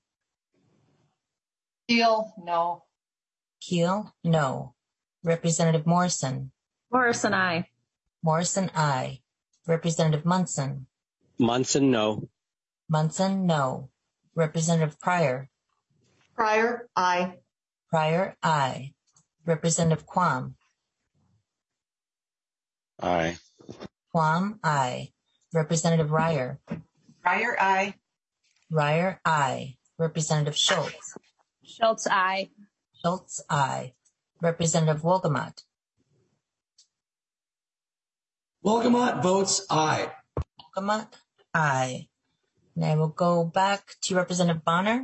Keel, no. Keel, no. Representative Morrison. Morrison, aye. Morrison, aye. Representative Munson. Munson, no. Munson, no. Representative Pryor. Pryor, aye. Pryor, aye. Representative Quam. Aye. Quam, aye. Representative Ryer. Ryer, aye. Ryer, aye. Representative Schultz. Schultz, aye. Schultz, aye. Representative Wolgamott. Wolgamott votes aye. Wolgamott, aye. And I will go back to Representative Bonner.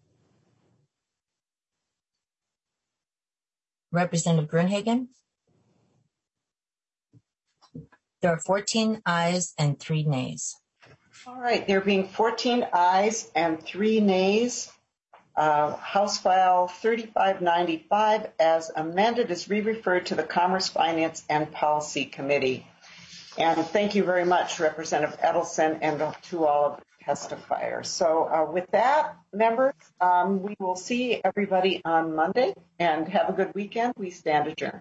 Representative Grunhagen. There are fourteen ayes and three nays. All right, there being fourteen ayes and three nays, uh, House File thirty-five ninety-five as amended is re-referred to the Commerce, Finance, and Policy Committee. And thank you very much, Representative Edelson, and to all of the testifiers. So uh, with that, members, um, we will see everybody on Monday, and have a good weekend. We stand adjourned.